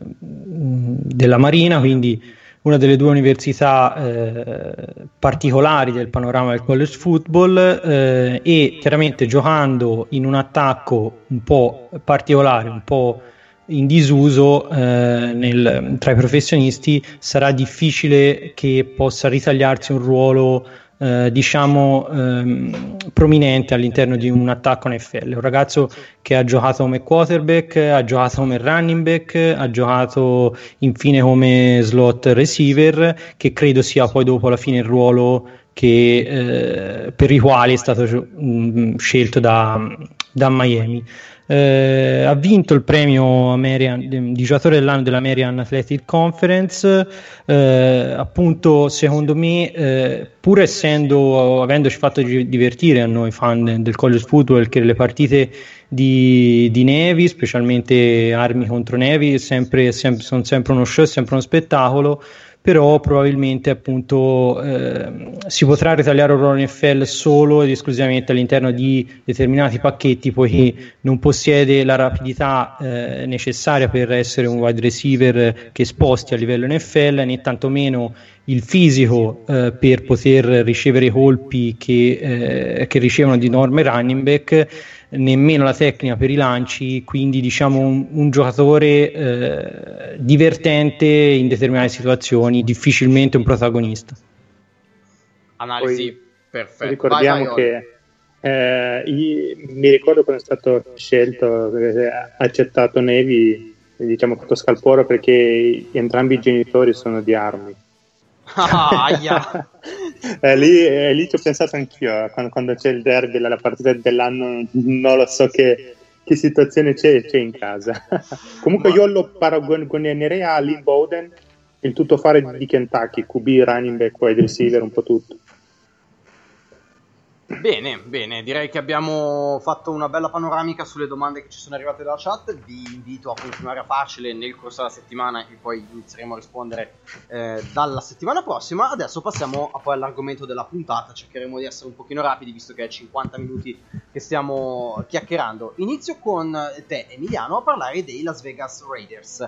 della Marina, quindi una delle due università eh, particolari del panorama del college football, eh, e chiaramente giocando in un attacco un po' particolare, un po' in disuso eh, nel, tra i professionisti, sarà difficile che possa ritagliarsi un ruolo Eh, diciamo ehm, prominente all'interno di un attacco N F L. Un ragazzo che ha giocato come quarterback, ha giocato come running back, ha giocato infine come slot receiver, che credo sia poi dopo alla fine il ruolo che, eh, per i quali è stato mh, scelto da, da Miami. Eh, ha vinto il premio American, di giocatore dell'anno dell'American Athletic Conference, eh, appunto secondo me eh, pur essendo, avendoci fatto divertire a noi fan del college football, che le partite di, di Navy, specialmente armi contro Navy, sempre, sempre, sono sempre uno show, sempre uno spettacolo, però probabilmente appunto eh, si potrà ritagliare un ruolo in N F L solo ed esclusivamente all'interno di determinati pacchetti, poiché non possiede la rapidità eh, necessaria per essere un wide receiver che sposti a livello N F L, né tantomeno il fisico eh, per poter ricevere i colpi che, eh, che ricevono di norma i running back, nemmeno la tecnica per i lanci, quindi diciamo un, un giocatore eh, divertente in determinate situazioni, difficilmente un protagonista. Analisi Poi, perfetta. Ricordiamo vai, vai, che eh, io, mi ricordo quando è stato scelto, ha accettato Navy, diciamo questo scalpore, perché entrambi i genitori sono di Army. Ah, yeah. eh, lì, eh, lì ci ho pensato anch'io eh, quando, quando c'è il derby, la, la partita dell'anno, non lo so che, che situazione c'è, c'è in casa. Comunque, ma io lo paragonerei a Lynn Bowden, il tuttofare di Kentucky, Q B, running back, wide receiver, un po' tutto. Bene, bene, direi che abbiamo fatto una bella panoramica sulle domande che ci sono arrivate dalla chat. Vi invito a continuare a farcele nel corso della settimana e poi inizieremo a rispondere eh, dalla settimana prossima. Adesso passiamo a poi all'argomento della puntata, cercheremo di essere un pochino rapidi visto che è cinquanta minuti che stiamo chiacchierando. Inizio con te, Emiliano, a parlare dei Las Vegas Raiders.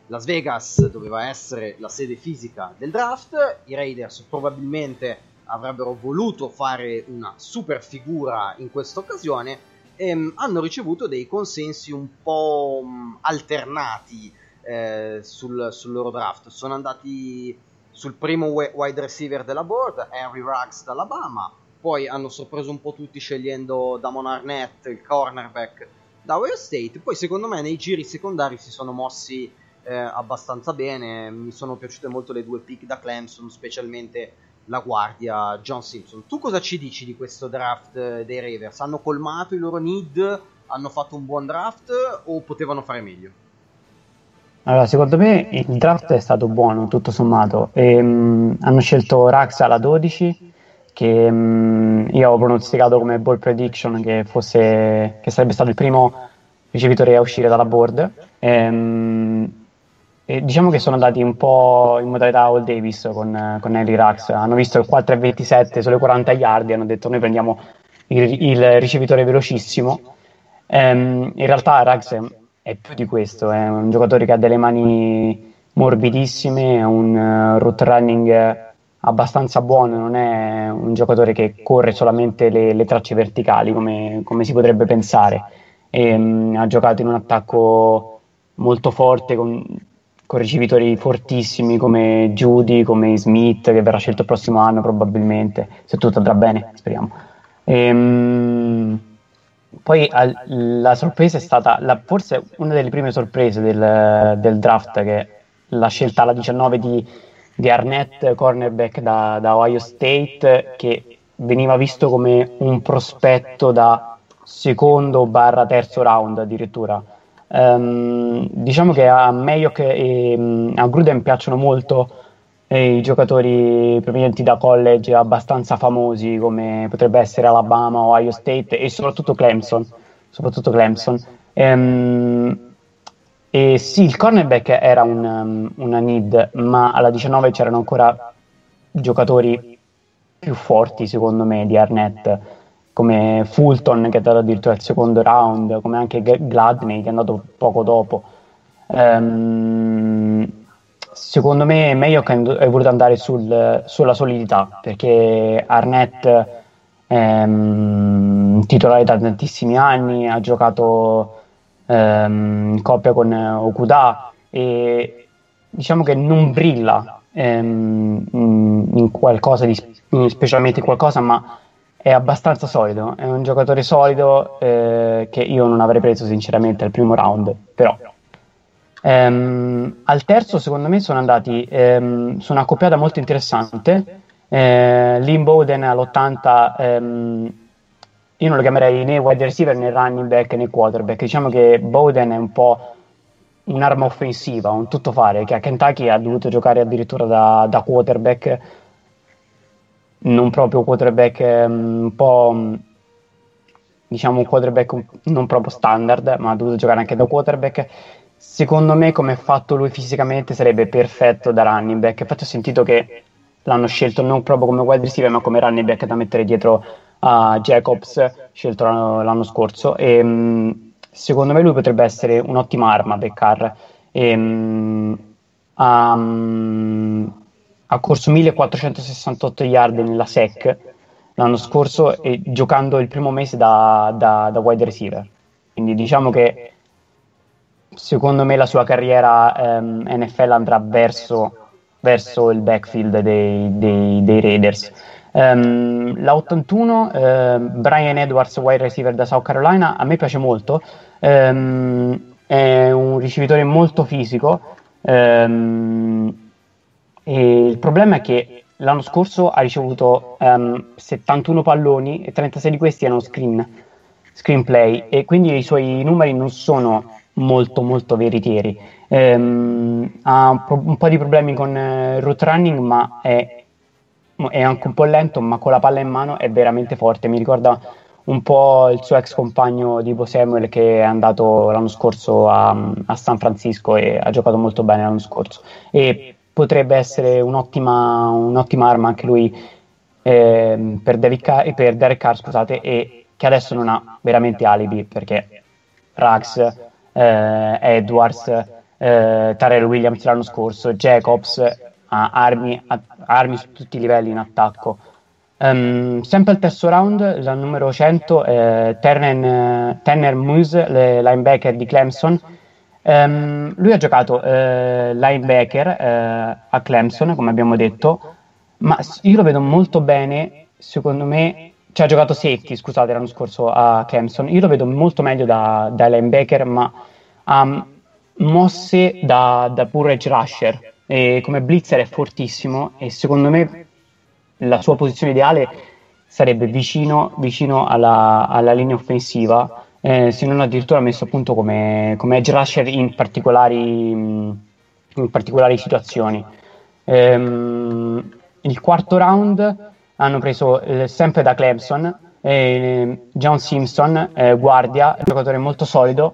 Las Vegas doveva essere la sede fisica del draft, i Raiders probabilmente avrebbero voluto fare una super figura in questa occasione e um, hanno ricevuto dei consensi un po' um, alternati eh, sul, sul loro draft. Sono andati sul primo wide receiver della board, Henry Ruggs d'Alabama, poi hanno sorpreso un po' tutti scegliendo Damon Arnett, il cornerback da Ohio State. Poi secondo me nei giri secondari si sono mossi eh, abbastanza bene, mi sono piaciute molto le due pick da Clemson, specialmente la guardia John Simpson. Tu cosa ci dici di questo draft dei Raiders? Hanno colmato i loro need? Hanno fatto un buon draft o potevano fare meglio? Allora, secondo me il draft è stato buono, tutto sommato. E, um, hanno scelto Ruggs alla dodici, che um, io avevo pronosticato come ball prediction che fosse che sarebbe stato il primo ricevitore a uscire dalla board. E, um, e diciamo che sono andati un po' in modalità All Davis con, con Henry Ruggs. Hanno visto il quattro e ventisette sulle quaranta yard e hanno detto noi prendiamo il, il ricevitore velocissimo. E, um, in realtà Ruggs è, è più di questo, è un giocatore che ha delle mani morbidissime, un uh, route running abbastanza buono, non è un giocatore che corre solamente le, le tracce verticali come, come si potrebbe pensare. E, um, ha giocato in un attacco molto forte con, con ricevitori fortissimi come Judy, come Smith, che verrà scelto il prossimo anno probabilmente, se tutto andrà bene, speriamo. E, um, poi al, la sorpresa è stata la, forse una delle prime sorprese del, del draft, che la scelta alla diciannove di, di Arnett, cornerback da, da Ohio State, che veniva visto come un prospetto da secondo barra terzo round addirittura. Um, diciamo che a Mayock e um, a Gruden piacciono molto eh, i giocatori provenienti da college abbastanza famosi come potrebbe essere Alabama, Ohio State e soprattutto Clemson soprattutto Clemson um, e sì, il cornerback era un, um, una need, ma alla diciannove c'erano ancora giocatori più forti secondo me di Arnett, come Fulton che è andato addirittura al secondo round, come anche Gladney che è andato poco dopo. Um, secondo me Mayock è voluto andare sul, sulla solidità, perché Arnett è um, titolare da tantissimi anni, ha giocato um, in coppia con Okudah e diciamo che non brilla um, in qualcosa di, specialmente in qualcosa, ma è abbastanza solido, è un giocatore solido eh, che io non avrei preso sinceramente al primo round, però ehm, al terzo secondo me sono andati ehm, su una accoppiata molto interessante. eh, Lynn Bowden all'ottanta, ehm, io non lo chiamerei né wide receiver né running back né quarterback, diciamo che Bowden è un po' un'arma offensiva, un tuttofare, che a Kentucky ha dovuto giocare addirittura da, da quarterback, non proprio quarterback, un po' diciamo un quarterback non proprio standard, ma ha dovuto giocare anche da quarterback. Secondo me, come è fatto lui fisicamente, sarebbe perfetto da running back. Infatti ho sentito che l'hanno scelto non proprio come wide receiver, ma come running back da mettere dietro a Jacobs, scelto l'anno, l'anno scorso, e um, secondo me lui potrebbe essere un'ottima arma per Carr. E, um, um, ha corso millequattrocentosessantotto yard nella S E C l'anno scorso e giocando il primo mese da, da, da wide receiver, quindi diciamo che secondo me la sua carriera ehm, N F L andrà verso, verso il backfield dei, dei, dei Raiders. Um, la ottantuno, eh, Brian Edwards, wide receiver da South Carolina, a me piace molto, um, è un ricevitore molto fisico, um, e il problema è che l'anno scorso ha ricevuto um, settantuno palloni e trentasei di questi erano screen, screen play, e quindi i suoi numeri non sono molto molto veritieri. Um, ha un, pro- un po' di problemi con uh, route running, ma è, è anche un po' lento, ma con la palla in mano è veramente forte. Mi ricorda un po' il suo ex compagno Deebo Samuel, che è andato l'anno scorso a, a San Francisco e ha giocato molto bene l'anno scorso, e potrebbe essere un'ottima, un'ottima arma anche lui eh, per, David Car- per Derek Carr, scusate, e che adesso non ha veramente alibi, perché Ruggs, eh, Edwards, eh, Tyrell Williams l'anno scorso, Jacobs ha armi, ha armi su tutti i livelli in attacco. Um, sempre al terzo round, la numero cento, eh, Tanner, Tanner Muse, le linebacker di Clemson. Um, lui ha giocato eh, linebacker eh, a Clemson, come abbiamo detto, ma io lo vedo molto bene, secondo me, cioè ha giocato safety, scusate, l'anno scorso a Clemson. Io lo vedo molto meglio da, da linebacker, ma ha um, mosse da, da pure edge rusher, e come blitzer è fortissimo, e secondo me la sua posizione ideale sarebbe vicino, vicino alla, alla linea offensiva, eh, se non addirittura messo a punto come, come edge rusher in particolari, in particolari situazioni. Ehm, il quarto round hanno preso eh, sempre da Clemson eh, John Simpson, eh, guardia, un giocatore molto solido,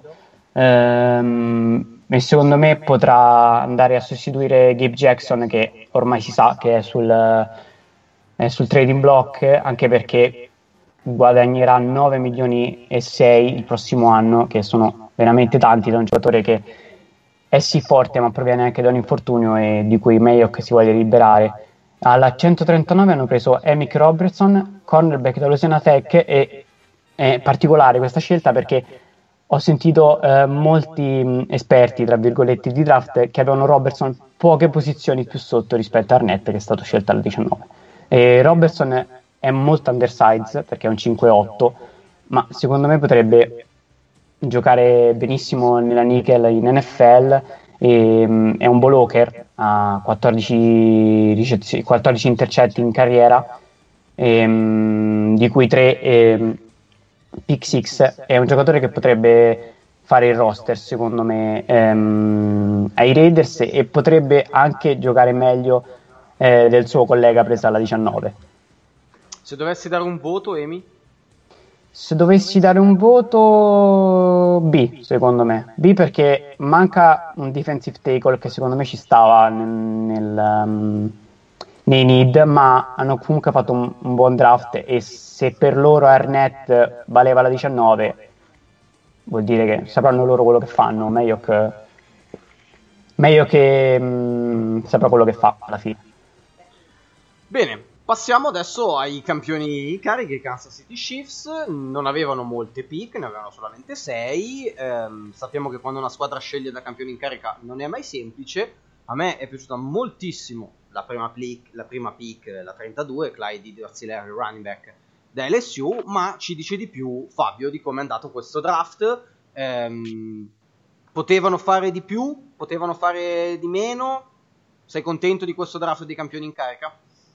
ehm, e secondo me potrà andare a sostituire Gabe Jackson, che ormai si sa che è sul, è sul trading block, anche perché guadagnerà nove milioni e sei il prossimo anno, che sono veramente tanti da un giocatore che è sì forte ma proviene anche da un infortunio e di cui Mayock si vuole liberare. Alla centotrentanove hanno preso Emick Robertson, cornerback da Louisiana Tech, e è particolare questa scelta perché ho sentito eh, molti mh, esperti, tra virgolette, di draft che avevano Robertson poche posizioni più sotto rispetto a Arnett, che è stato scelto alla diciannove. E Robertson è molto undersized perché è un cinque otto, ma secondo me potrebbe giocare benissimo nella nickel in N F L, e, mh, è un ball hawker, ha quattordici, ricezzi- quattordici intercetti in carriera, e, mh, di cui tre e, pick six. È un giocatore che potrebbe fare il roster secondo me ehm, ai Raiders, e potrebbe anche giocare meglio eh, del suo collega preso alla diciannove. Se dovessi dare un voto, Emi? Se dovessi dare un voto, B, secondo me. B, perché manca un defensive tackle che secondo me ci stava nel, nel, um, nei need, ma hanno comunque fatto un, un buon draft, e se per loro Arnett valeva la diciannove, vuol dire che sapranno loro quello che fanno, meglio che, meglio che mh, saprà quello che fa alla fine. Bene, passiamo adesso ai campioni in carica. I Kansas City Chiefs non avevano molte pick, ne avevano solamente sei. Ehm, sappiamo che quando una squadra sceglie da campione in carica non è mai semplice. A me è piaciuta moltissimo la prima pick, la prima pick, la trentadue, Clyde Edwards-Helaire, running back da L S U, ma ci dice di più Fabio di come è andato questo draft. Ehm, potevano fare di più? Potevano fare di meno? Sei contento di questo draft di campioni in carica?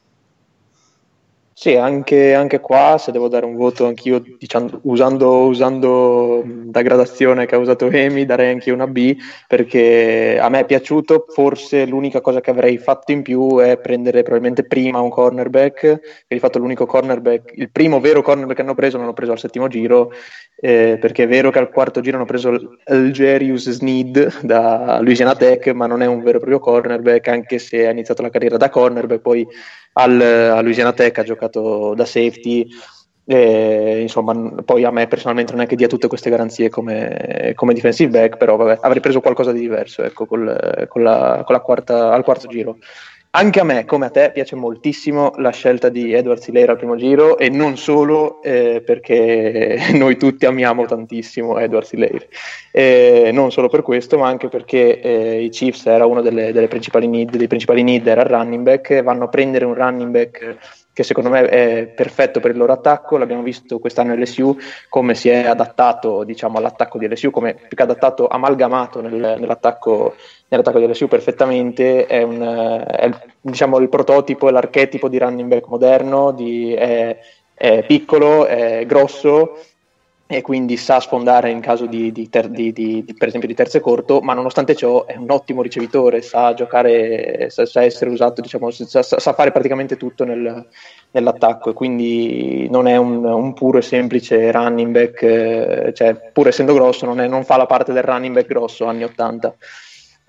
Sì, anche, anche qua, se devo dare un voto anch'io, diciamo, usando, usando la gradazione che ha usato Emi, darei anche una B, perché a me è piaciuto. Forse l'unica cosa che avrei fatto in più è prendere probabilmente prima un cornerback, che di fatto l'unico cornerback, il primo vero cornerback che hanno preso, l'hanno preso al settimo giro, eh, perché è vero che al quarto giro hanno preso Algerius Sneed da Louisiana Tech, ma non è un vero e proprio cornerback, anche se ha iniziato la carriera da cornerback, poi al, a Louisiana Tech ha giocato da safety, e, insomma, poi a me personalmente non è che dia tutte queste garanzie come, come defensive back, però vabbè, avrei preso qualcosa di diverso, ecco, col, con la, con la quarta, al quarto giro. Anche a me, come a te, piace moltissimo la scelta di Edwards-Helaire al primo giro, e non solo eh, perché noi tutti amiamo tantissimo Edwards-Helaire, eh, non solo per questo, ma anche perché eh, i Chiefs era uno delle, delle principali need, dei principali need era il running back. Vanno a prendere un running back che secondo me è perfetto per il loro attacco. L'abbiamo visto quest'anno L S U come si è adattato, diciamo, all'attacco di L S U, come più che adattato, amalgamato nel, nell'attacco nell'attacco di L S U perfettamente. È, un, è diciamo il prototipo e l'archetipo di running back moderno, di, è, è piccolo, è grosso, e quindi sa sfondare in caso di, di, ter, di, di, di per esempio di terzo e corto, ma nonostante ciò è un ottimo ricevitore, sa giocare, sa, sa essere usato, diciamo, sa, sa fare praticamente tutto nel, nell'attacco, e quindi non è un, un puro e semplice running back, eh, cioè pur essendo grosso non, è, non fa la parte del running back grosso anni ottanta.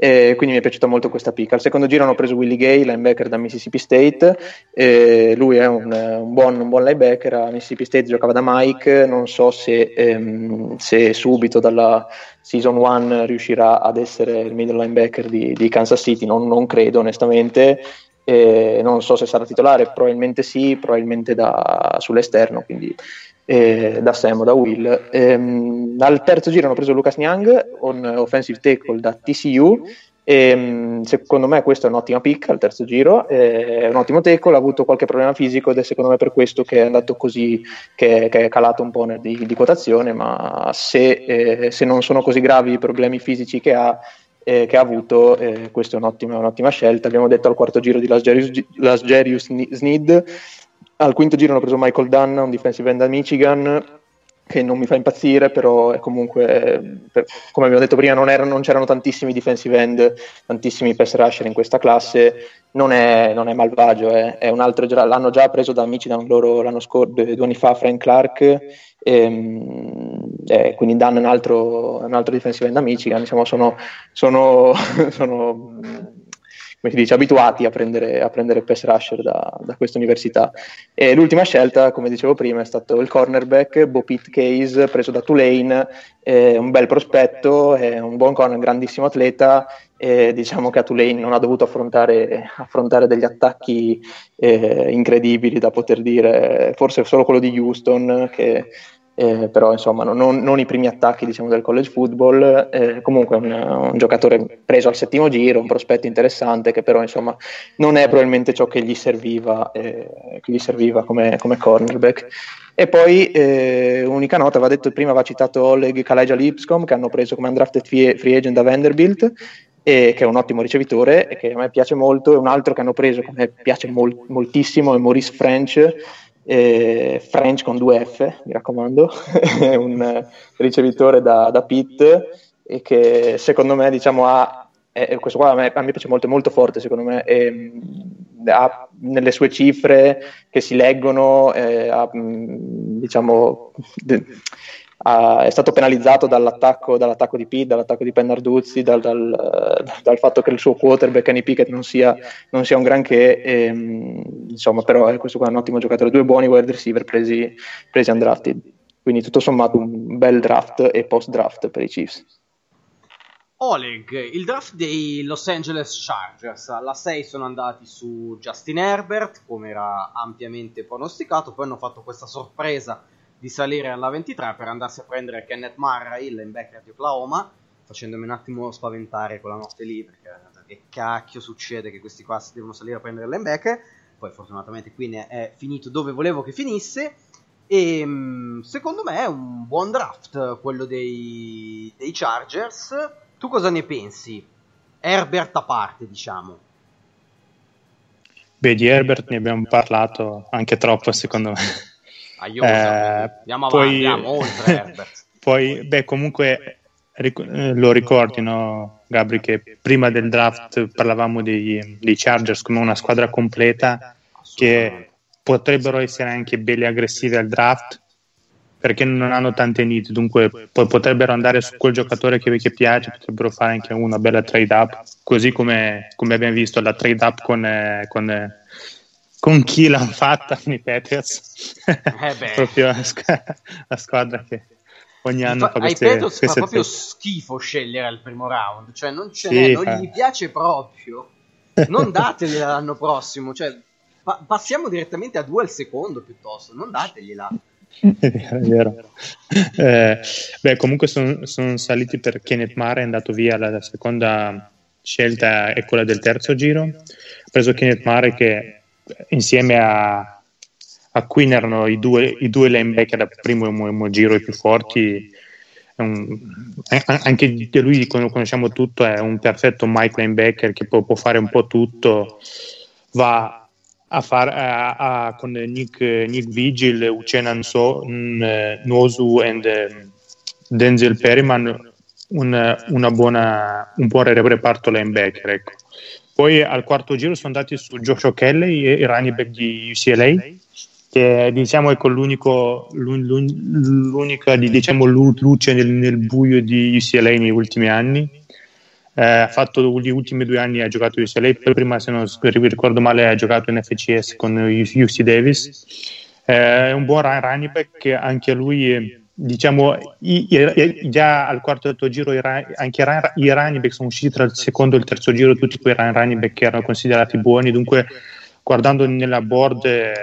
e quindi mi è piaciuta molto questa pick. Al secondo giro hanno preso Willie Gay, linebacker da Mississippi State, e lui è un, un, buon, un buon linebacker. A Mississippi State giocava da Mike, non so se, ehm, se subito dalla season one riuscirà ad essere il middle linebacker di, di Kansas City, non, non credo onestamente. Eh, non so se sarà titolare, probabilmente sì, probabilmente da, sull'esterno, quindi eh, da Sam o da Will. Ehm, al terzo giro hanno preso Lucas Niang, un offensive tackle da T C U, e secondo me questo è un'ottima pick al terzo giro, è un ottimo tackle, ha avuto qualche problema fisico ed è secondo me per questo che è andato così, che, che è calato un po' nel, di, di quotazione, ma se, eh, se non sono così gravi i problemi fisici che ha Eh, che ha avuto, eh, questa è un'ottima, un'ottima scelta. Abbiamo detto al quarto giro di Lasjarius Sneed, al quinto giro hanno preso Michael Dunn, un defensive end da Michigan, che non mi fa impazzire, però è comunque, per, come abbiamo detto prima, non, erano, non c'erano tantissimi defensive end, tantissimi pass rusher in questa classe, non è, non è malvagio, eh. È un altro, l'hanno già preso da Michigan loro l'anno scorso, due anni fa, Frank Clark, e, eh, quindi danno un altro, un altro defensive end da Michigan. Diciamo, sono, sono, sono come si dice, abituati a prendere, a prendere pass rusher da, da questa università. E l'ultima scelta, come dicevo prima, è stato il cornerback Bo Pitt Case, preso da Tulane, è un bel prospetto, è un buon corner, grandissimo atleta, e diciamo che a Tulane non ha dovuto affrontare, affrontare degli attacchi eh, incredibili, da poter dire, forse solo quello di Houston, che Eh, però insomma non, non i primi attacchi, diciamo, del college football. Eh, comunque un, un giocatore preso al settimo giro, un prospetto interessante, che però insomma non è probabilmente ciò che gli serviva, eh, che gli serviva come, come cornerback. E poi eh, unica nota, va detto prima, va citato Oleg Kaleja Lipscomb, che hanno preso come undrafted free agent da Vanderbilt, e che è un ottimo ricevitore e che a me piace molto. E un altro che hanno preso che a me piace mol- moltissimo è Maurice French, Eh, French con due F, mi raccomando, è un ricevitore da, da Pitt, e che secondo me, diciamo, ha eh, questo qua a me, a me piace molto, molto forte secondo me, e, ha nelle sue cifre che si leggono, eh, ha, diciamo de, ha, è stato penalizzato dall'attacco, dall'attacco di Pitt, dall'attacco di Pennarduzzi, dal, dal, dal fatto che il suo quarterback Kenny Pickett non sia, non sia un granché, e, insomma, però eh, questo qua è un ottimo giocatore, due buoni wide receiver presi, presi undrafted, quindi tutto sommato un bel draft e post draft per i Chiefs. Oleg, il draft dei Los Angeles Chargers, alla sei sono andati su Justin Herbert, come era ampiamente pronosticato, poi hanno fatto questa sorpresa di salire alla ventitré per andarsi a prendere Kenneth Murray, il linebacker di Oklahoma, facendomi un attimo spaventare quella notte lì, perché che cacchio succede che questi qua devono salire a prendere il linebacker. Poi fortunatamente qui ne è finito dove volevo che finisse, e secondo me è un buon draft quello dei, dei Chargers. Tu cosa ne pensi? Herbert a parte, diciamo. Beh, di Herbert ne abbiamo parlato anche troppo, secondo me. Aiuto, eh, andiamo avanti, poi, andiamo oltre Herbert. Poi, beh, comunque ric- lo ricordi, no, Gabri, che prima del draft parlavamo dei, dei Chargers come una squadra completa, che potrebbero essere anche belli aggressivi al draft, perché non hanno tante need, dunque poi potrebbero andare su quel giocatore che vi piace, potrebbero fare anche una bella trade up, così come, come abbiamo visto la trade up con, eh, con, eh, con chi l'hanno fatta, con i Patriots. Eh beh. Proprio la, squ- la squadra che ogni anno fa queste, ai Patriots queste fa proprio trade. Schifo scegliere al primo round, cioè non ce Sì, n'è, non fa. gli piace proprio, non dateli l'anno prossimo, cioè pa- passiamo direttamente a due al secondo piuttosto, non dategliela. È vero, è vero. Eh, beh, comunque sono son saliti per Kenneth Murray, è andato via la, la seconda scelta è quella del terzo giro. Ha preso Kenneth Murray, che insieme a, a Quinn erano i due, i due linebacker da primo e primo giro i più forti. È un, anche di lui conosciamo tutto, è un perfetto Mike linebacker che può, può fare un po' tutto. Va a far, a, a, con Nick, Nick Vigil, Uchenna so, Nwosu e Denzel Perryman un, una buona, un buon reparto linebacker, ecco. Poi al quarto giro sono andati su Joshua Kelly, il running back di U C L A, che diciamo è con l'unico l'unica diciamo luce nel, nel buio di U C L A negli ultimi anni. eh, ha fatto gli ultimi due anni, ha giocato U C L A, prima se non ricordo male ha giocato in F C S con U C Davis. Eh, è un buon running back che anche lui, diciamo, i, i, già al quarto giro i, anche i running back sono usciti tra il secondo e il terzo giro, tutti quei running back che erano considerati buoni, dunque guardando nella board eh,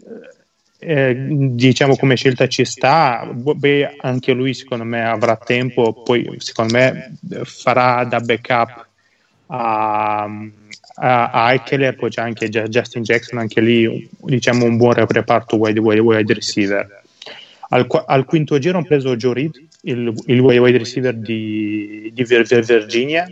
eh, diciamo come scelta ci sta. Beh, anche lui secondo me avrà tempo, poi secondo me farà da backup a, a, a Ekeler, poi c'è anche Justin Jackson, anche lì diciamo un buon reparto wide, wide, wide receiver. Al, al quinto giro hanno preso Joe Reed, il, il wide receiver di, di Virginia.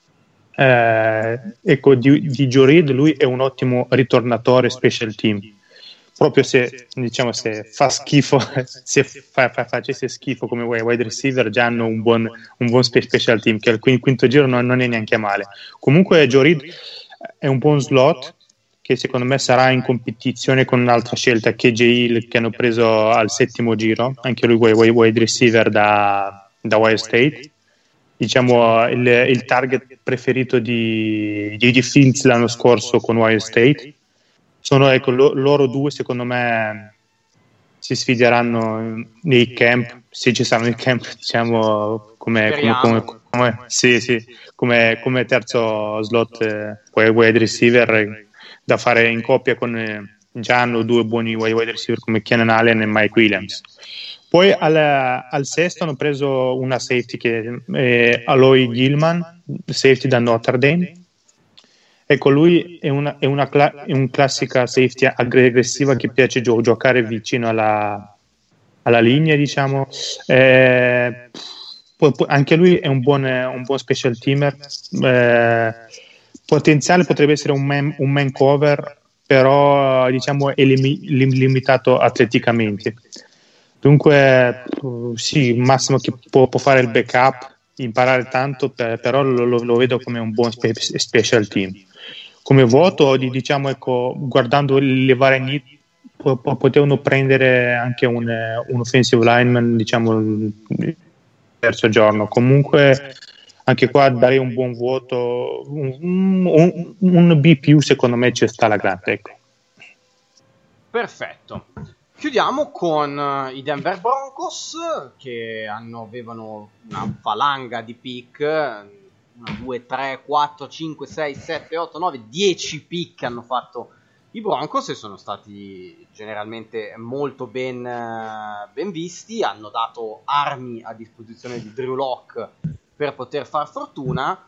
Eh, ecco, di, di Joe Reed, lui è un ottimo ritornatore special team. Proprio se, diciamo, se fa schifo, se fa, fa, facesse schifo come wide receiver, già hanno un buon, un buon special team, che al quinto giro non, non è neanche male. Comunque Joe Reed è un buon slot, che secondo me sarà in competizione con un'altra scelta, K J Hill, che hanno preso al settimo giro, anche lui wide receiver da, da Ohio State. Diciamo il, il target preferito di, di, di Fields l'anno scorso con Ohio State. Sono, ecco, lo, loro due secondo me si sfideranno nei camp, se ci saranno nei camp, diciamo come, come, come, come, sì, sì, come, come terzo slot eh, wide receiver da fare in coppia con eh, già hanno due buoni wide receiver come Keenan Allen e Mike Williams. Poi al, al sesto hanno preso una safety che è Aloy Gilman, safety da Notre Dame. Ecco, lui è una, è una cla- è un classica safety aggressiva che piace gio- giocare vicino alla, alla linea, diciamo. Eh, poi, poi anche lui è un buon, un buon special teamer. Eh, potenziale potrebbe essere un man, un man cover, però diciamo è lim- lim- limitato atleticamente. Dunque, sì, il massimo che può, può fare il backup, imparare tanto, per, però lo, lo, lo vedo come un buon spe- special team. Come voto, diciamo, ecco, guardando le varie need, po- po- potevano prendere anche un, un offensive lineman, diciamo, il terzo giorno. Comunque, anche qua darei un buon voto, un, un, un B più, secondo me ci sta la grande, ecco. Perfetto. Chiudiamo con uh, i Denver Broncos, che hanno, avevano una valanga di pick, una, due, tre, quattro, cinque, sei, sette, otto, nove, dieci pick hanno fatto i Broncos e sono stati generalmente molto ben, uh, ben visti, hanno dato armi a disposizione di Drew Lock per poter far fortuna.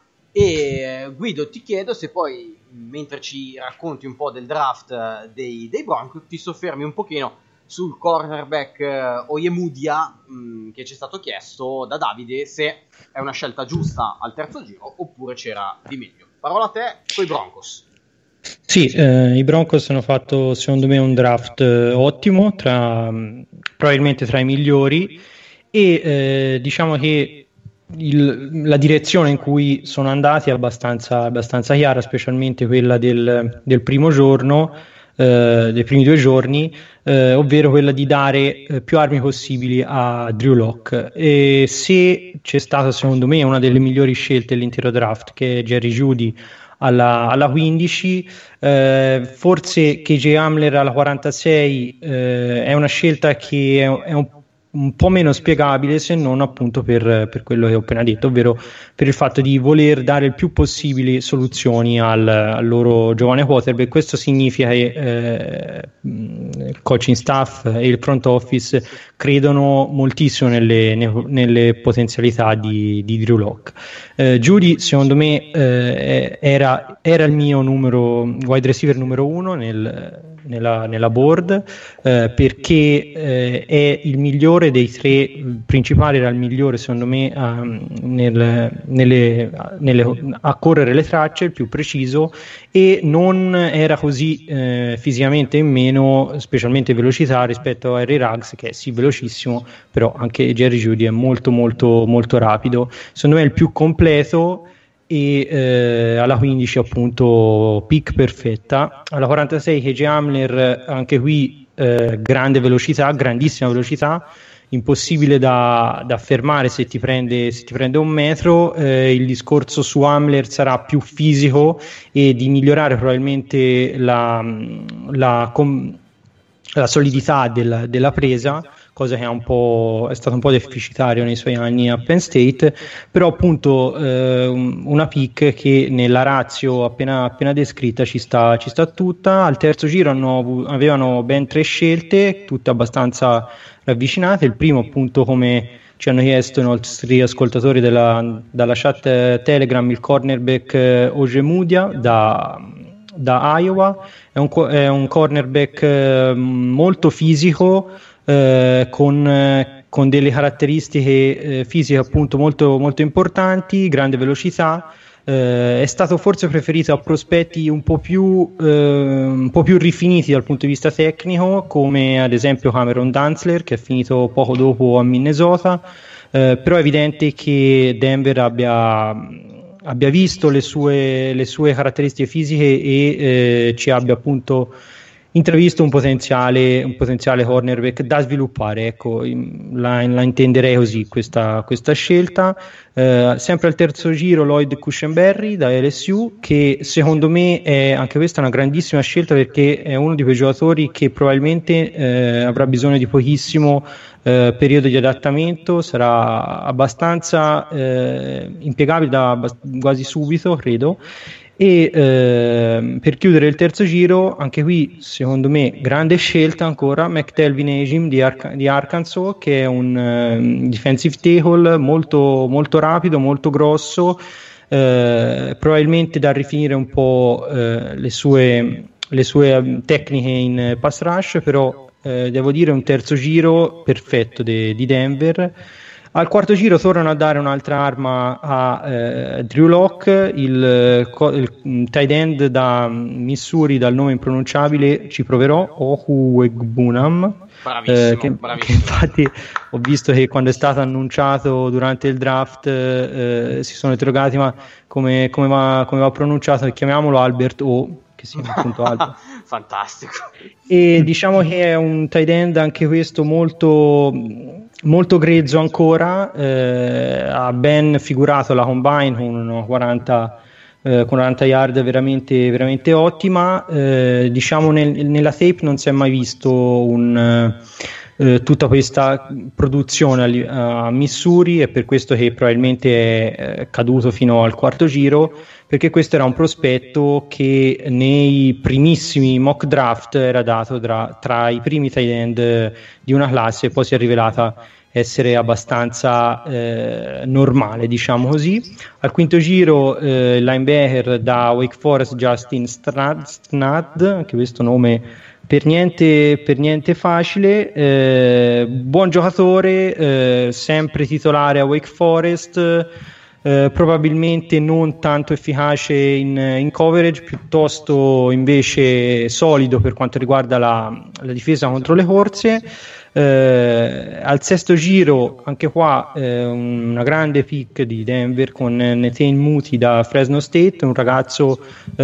E uh, Guido, ti chiedo se poi, mentre ci racconti un po' del draft uh, dei, dei Broncos, ti soffermi un pochino sul cornerback eh, Ojemudia mh, che ci è stato chiesto da Davide, se è una scelta giusta al terzo giro oppure c'era di meglio. Parola a te coi Broncos. Sì, eh, i Broncos hanno fatto secondo me un draft eh, ottimo, tra, probabilmente tra i migliori, e eh, diciamo che il, la direzione in cui sono andati è abbastanza, abbastanza chiara, specialmente quella del, del primo giorno, Uh, dei primi due giorni, uh, ovvero quella di dare uh, più armi possibili a Drew Lock. E se c'è stata secondo me una delle migliori scelte dell'intero draft, che è Jerry Jeudy alla, alla quindici, uh, forse K J Hamler alla quarantasei uh, è una scelta che è, è un un po' meno spiegabile, se non appunto per, per quello che ho appena detto, ovvero per il fatto di voler dare il più possibili soluzioni al, al loro giovane quarterback. Questo significa che eh, il coaching staff e il front office credono moltissimo nelle, nelle potenzialità di, di Drew Lock. eh, Jeudy secondo me eh, era, era il mio numero wide receiver numero uno nel Nella, nella board, eh, perché eh, è il migliore dei tre principali, era il migliore secondo me um, nel, nelle, nelle, a correre le tracce, il più preciso, e non era così eh, fisicamente in meno, specialmente velocità, rispetto a Harry Ruggs, che è sì velocissimo, però anche Jerry Jeudy è molto molto molto rapido. Secondo me è il più completo. E eh, alla quindici appunto pick perfetta. Alla quarantasei K J Hamler, anche qui eh, grande velocità, grandissima velocità, impossibile da, da fermare se ti prende, se ti prende un metro. Eh, il discorso su Hamler sarà più fisico e di migliorare probabilmente la, la, com, la solidità del, della presa, cosa che è, un po', è stato un po' deficitario nei suoi anni a Penn State, però appunto eh, una pick che nella ratio appena, appena descritta ci sta, ci sta tutta. Al terzo giro hanno, avevano ben tre scelte, tutte abbastanza ravvicinate. Il primo, appunto, come ci hanno chiesto i nostri ascoltatori della, dalla chat eh, Telegram, il cornerback eh, Ojemudia da, da Iowa, è un, è un cornerback eh, molto fisico, Eh, con, eh, con delle caratteristiche eh, fisiche appunto molto, molto importanti, grande velocità. Eh, è stato forse preferito a prospetti un po' più eh, un po' più rifiniti dal punto di vista tecnico, come ad esempio Cameron Dantzler, che è finito poco dopo a Minnesota. Eh, però è evidente che Denver abbia abbia visto le sue, le sue caratteristiche fisiche e eh, ci abbia appunto intravisto un potenziale, un potenziale cornerback da sviluppare, ecco, la, la intenderei così questa, questa scelta. Eh, sempre al terzo giro Lloyd Cushenberry da L S U, che secondo me è anche questa una grandissima scelta, perché è uno di quei giocatori che probabilmente eh, avrà bisogno di pochissimo eh, periodo di adattamento, sarà abbastanza eh, impiegabile da quasi subito, credo. E eh, per chiudere il terzo giro, anche qui secondo me grande scelta ancora, McTelvin Agim di, Ar- di Arkansas, che è un uh, defensive tackle molto, molto rapido, molto grosso, eh, probabilmente da rifinire un po' eh, le sue, le sue tecniche in pass rush, però eh, devo dire un terzo giro perfetto de- di Denver. Al quarto giro tornano a dare un'altra arma a eh, Drew Lock, il, il tight end da Missouri dal nome impronunciabile, ci proverò, Ohuegbunam. Bravissimo, eh, che, bravissimo. che infatti ho visto che quando è stato annunciato durante il draft eh, si sono interrogati ma come, come, va, come va pronunciato, chiamiamolo Albert O, che sia appunto Albert. Fantastico. E diciamo che è un tight end anche questo molto molto grezzo ancora, eh, ha ben figurato la combine con una quaranta, eh, quaranta yard veramente, veramente ottima. Eh, diciamo nel, nella tape non si è mai visto un, eh, tutta questa produzione a, a Missouri, e per questo che probabilmente è eh, caduto fino al quarto giro, perché questo era un prospetto che nei primissimi mock draft era dato tra, tra i primi tight end di una classe, e poi si è rivelata essere abbastanza eh, normale, diciamo così. Al quinto giro eh, il linebacker da Wake Forest Justin Strad, Strad, anche questo nome per niente, per niente facile, eh, buon giocatore, eh, sempre titolare a Wake Forest. Eh, probabilmente non tanto efficace in, in coverage, piuttosto invece solido per quanto riguarda la, la difesa contro le corse. Eh, al sesto giro anche qua eh, una grande pick di Denver con Nathan Muti da Fresno State, un ragazzo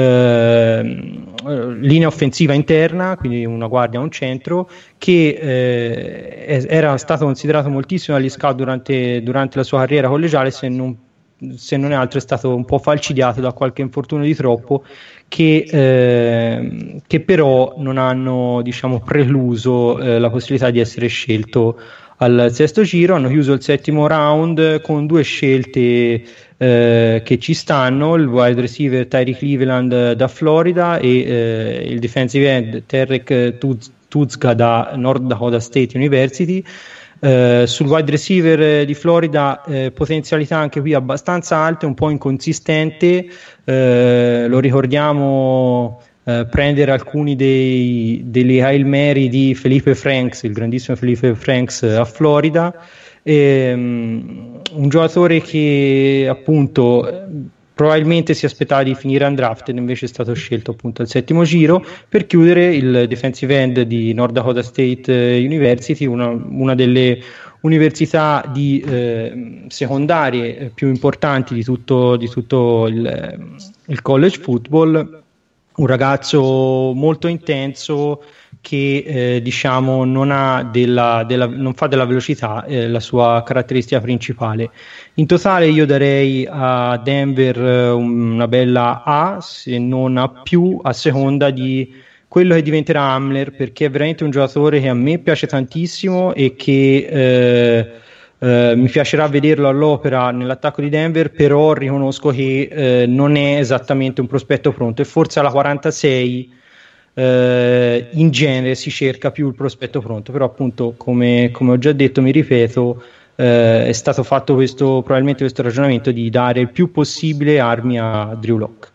eh, linea offensiva interna, quindi una guardia, un centro, che eh, era stato considerato moltissimo dagli scout durante, durante la sua carriera collegiale, se non se non è altro è stato un po' falcidiato da qualche infortunio di troppo, che, eh, che però non hanno, diciamo, precluso eh, la possibilità di essere scelto al sesto giro. Hanno chiuso il settimo round con due scelte eh, che ci stanno: il wide receiver Tyree Cleveland da Florida e eh, il defensive end Terek Tuz- Tuzga da North Dakota State University. Uh, sul wide receiver di Florida eh, potenzialità anche qui abbastanza alte, un po' inconsistente, uh, lo ricordiamo uh, prendere alcuni dei, degli Hail Mary di Felipe Franks, il grandissimo Felipe Franks a Florida, e, um, un giocatore che appunto probabilmente si aspettava di finire undrafted, invece è stato scelto appunto al settimo giro. Per chiudere, il defensive end di North Dakota State University, una, una delle università di eh, secondarie più importanti di tutto, di tutto il, il college football, un ragazzo molto intenso che eh, diciamo non, ha della, della, non fa della velocità eh, la sua caratteristica principale. In totale io darei a Denver eh, una bella A, se non A più, a seconda di quello che diventerà Hamler, perché è veramente un giocatore che a me piace tantissimo e che eh, eh, mi piacerà vederlo all'opera nell'attacco di Denver, però riconosco che eh, non è esattamente un prospetto pronto, e forse alla quarantasei eh, in genere si cerca più il prospetto pronto, però appunto come, come ho già detto, mi ripeto, eh, è stato fatto questo, probabilmente questo ragionamento di dare il più possibile armi a Drew Lock.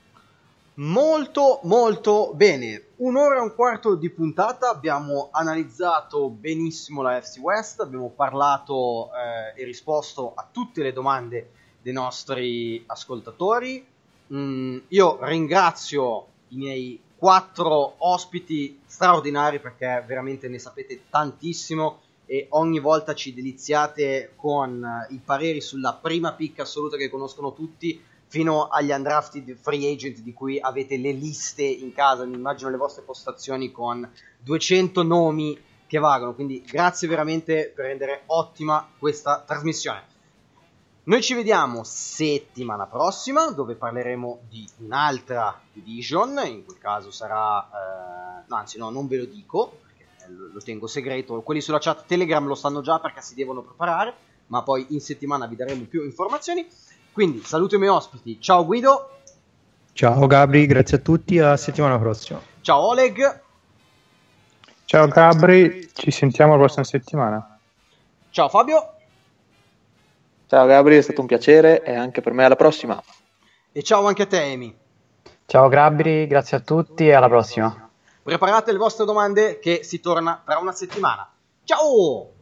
Molto molto bene, un'ora e un quarto di puntata, abbiamo analizzato benissimo la N F C West, abbiamo parlato eh, e risposto a tutte le domande dei nostri ascoltatori. mm, io ringrazio i miei quattro ospiti straordinari, perché veramente ne sapete tantissimo e ogni volta ci deliziate con i pareri sulla prima pick assoluta che conoscono tutti, fino agli undrafted free agent di cui avete le liste in casa. Mi immagino le vostre postazioni con duecento nomi che vagano, quindi grazie veramente per rendere ottima questa trasmissione. Noi ci vediamo settimana prossima, dove parleremo di un'altra division, in quel caso sarà eh, no, anzi no, non ve lo dico perché lo tengo segreto, quelli sulla chat Telegram lo sanno già perché si devono preparare, ma poi in settimana vi daremo più informazioni. Quindi saluto i miei ospiti, ciao Guido. Ciao Gabri, grazie a tutti, a settimana prossima. Ciao Oleg. Ciao Gabri, ci sentiamo la prossima settimana. Ciao Fabio. Ciao Gabri, è stato un piacere e anche per me, alla prossima. E ciao anche a te Amy. Ciao Gabri, grazie a tutti e alla prossima. Preparate le vostre domande che si torna tra una settimana. Ciao!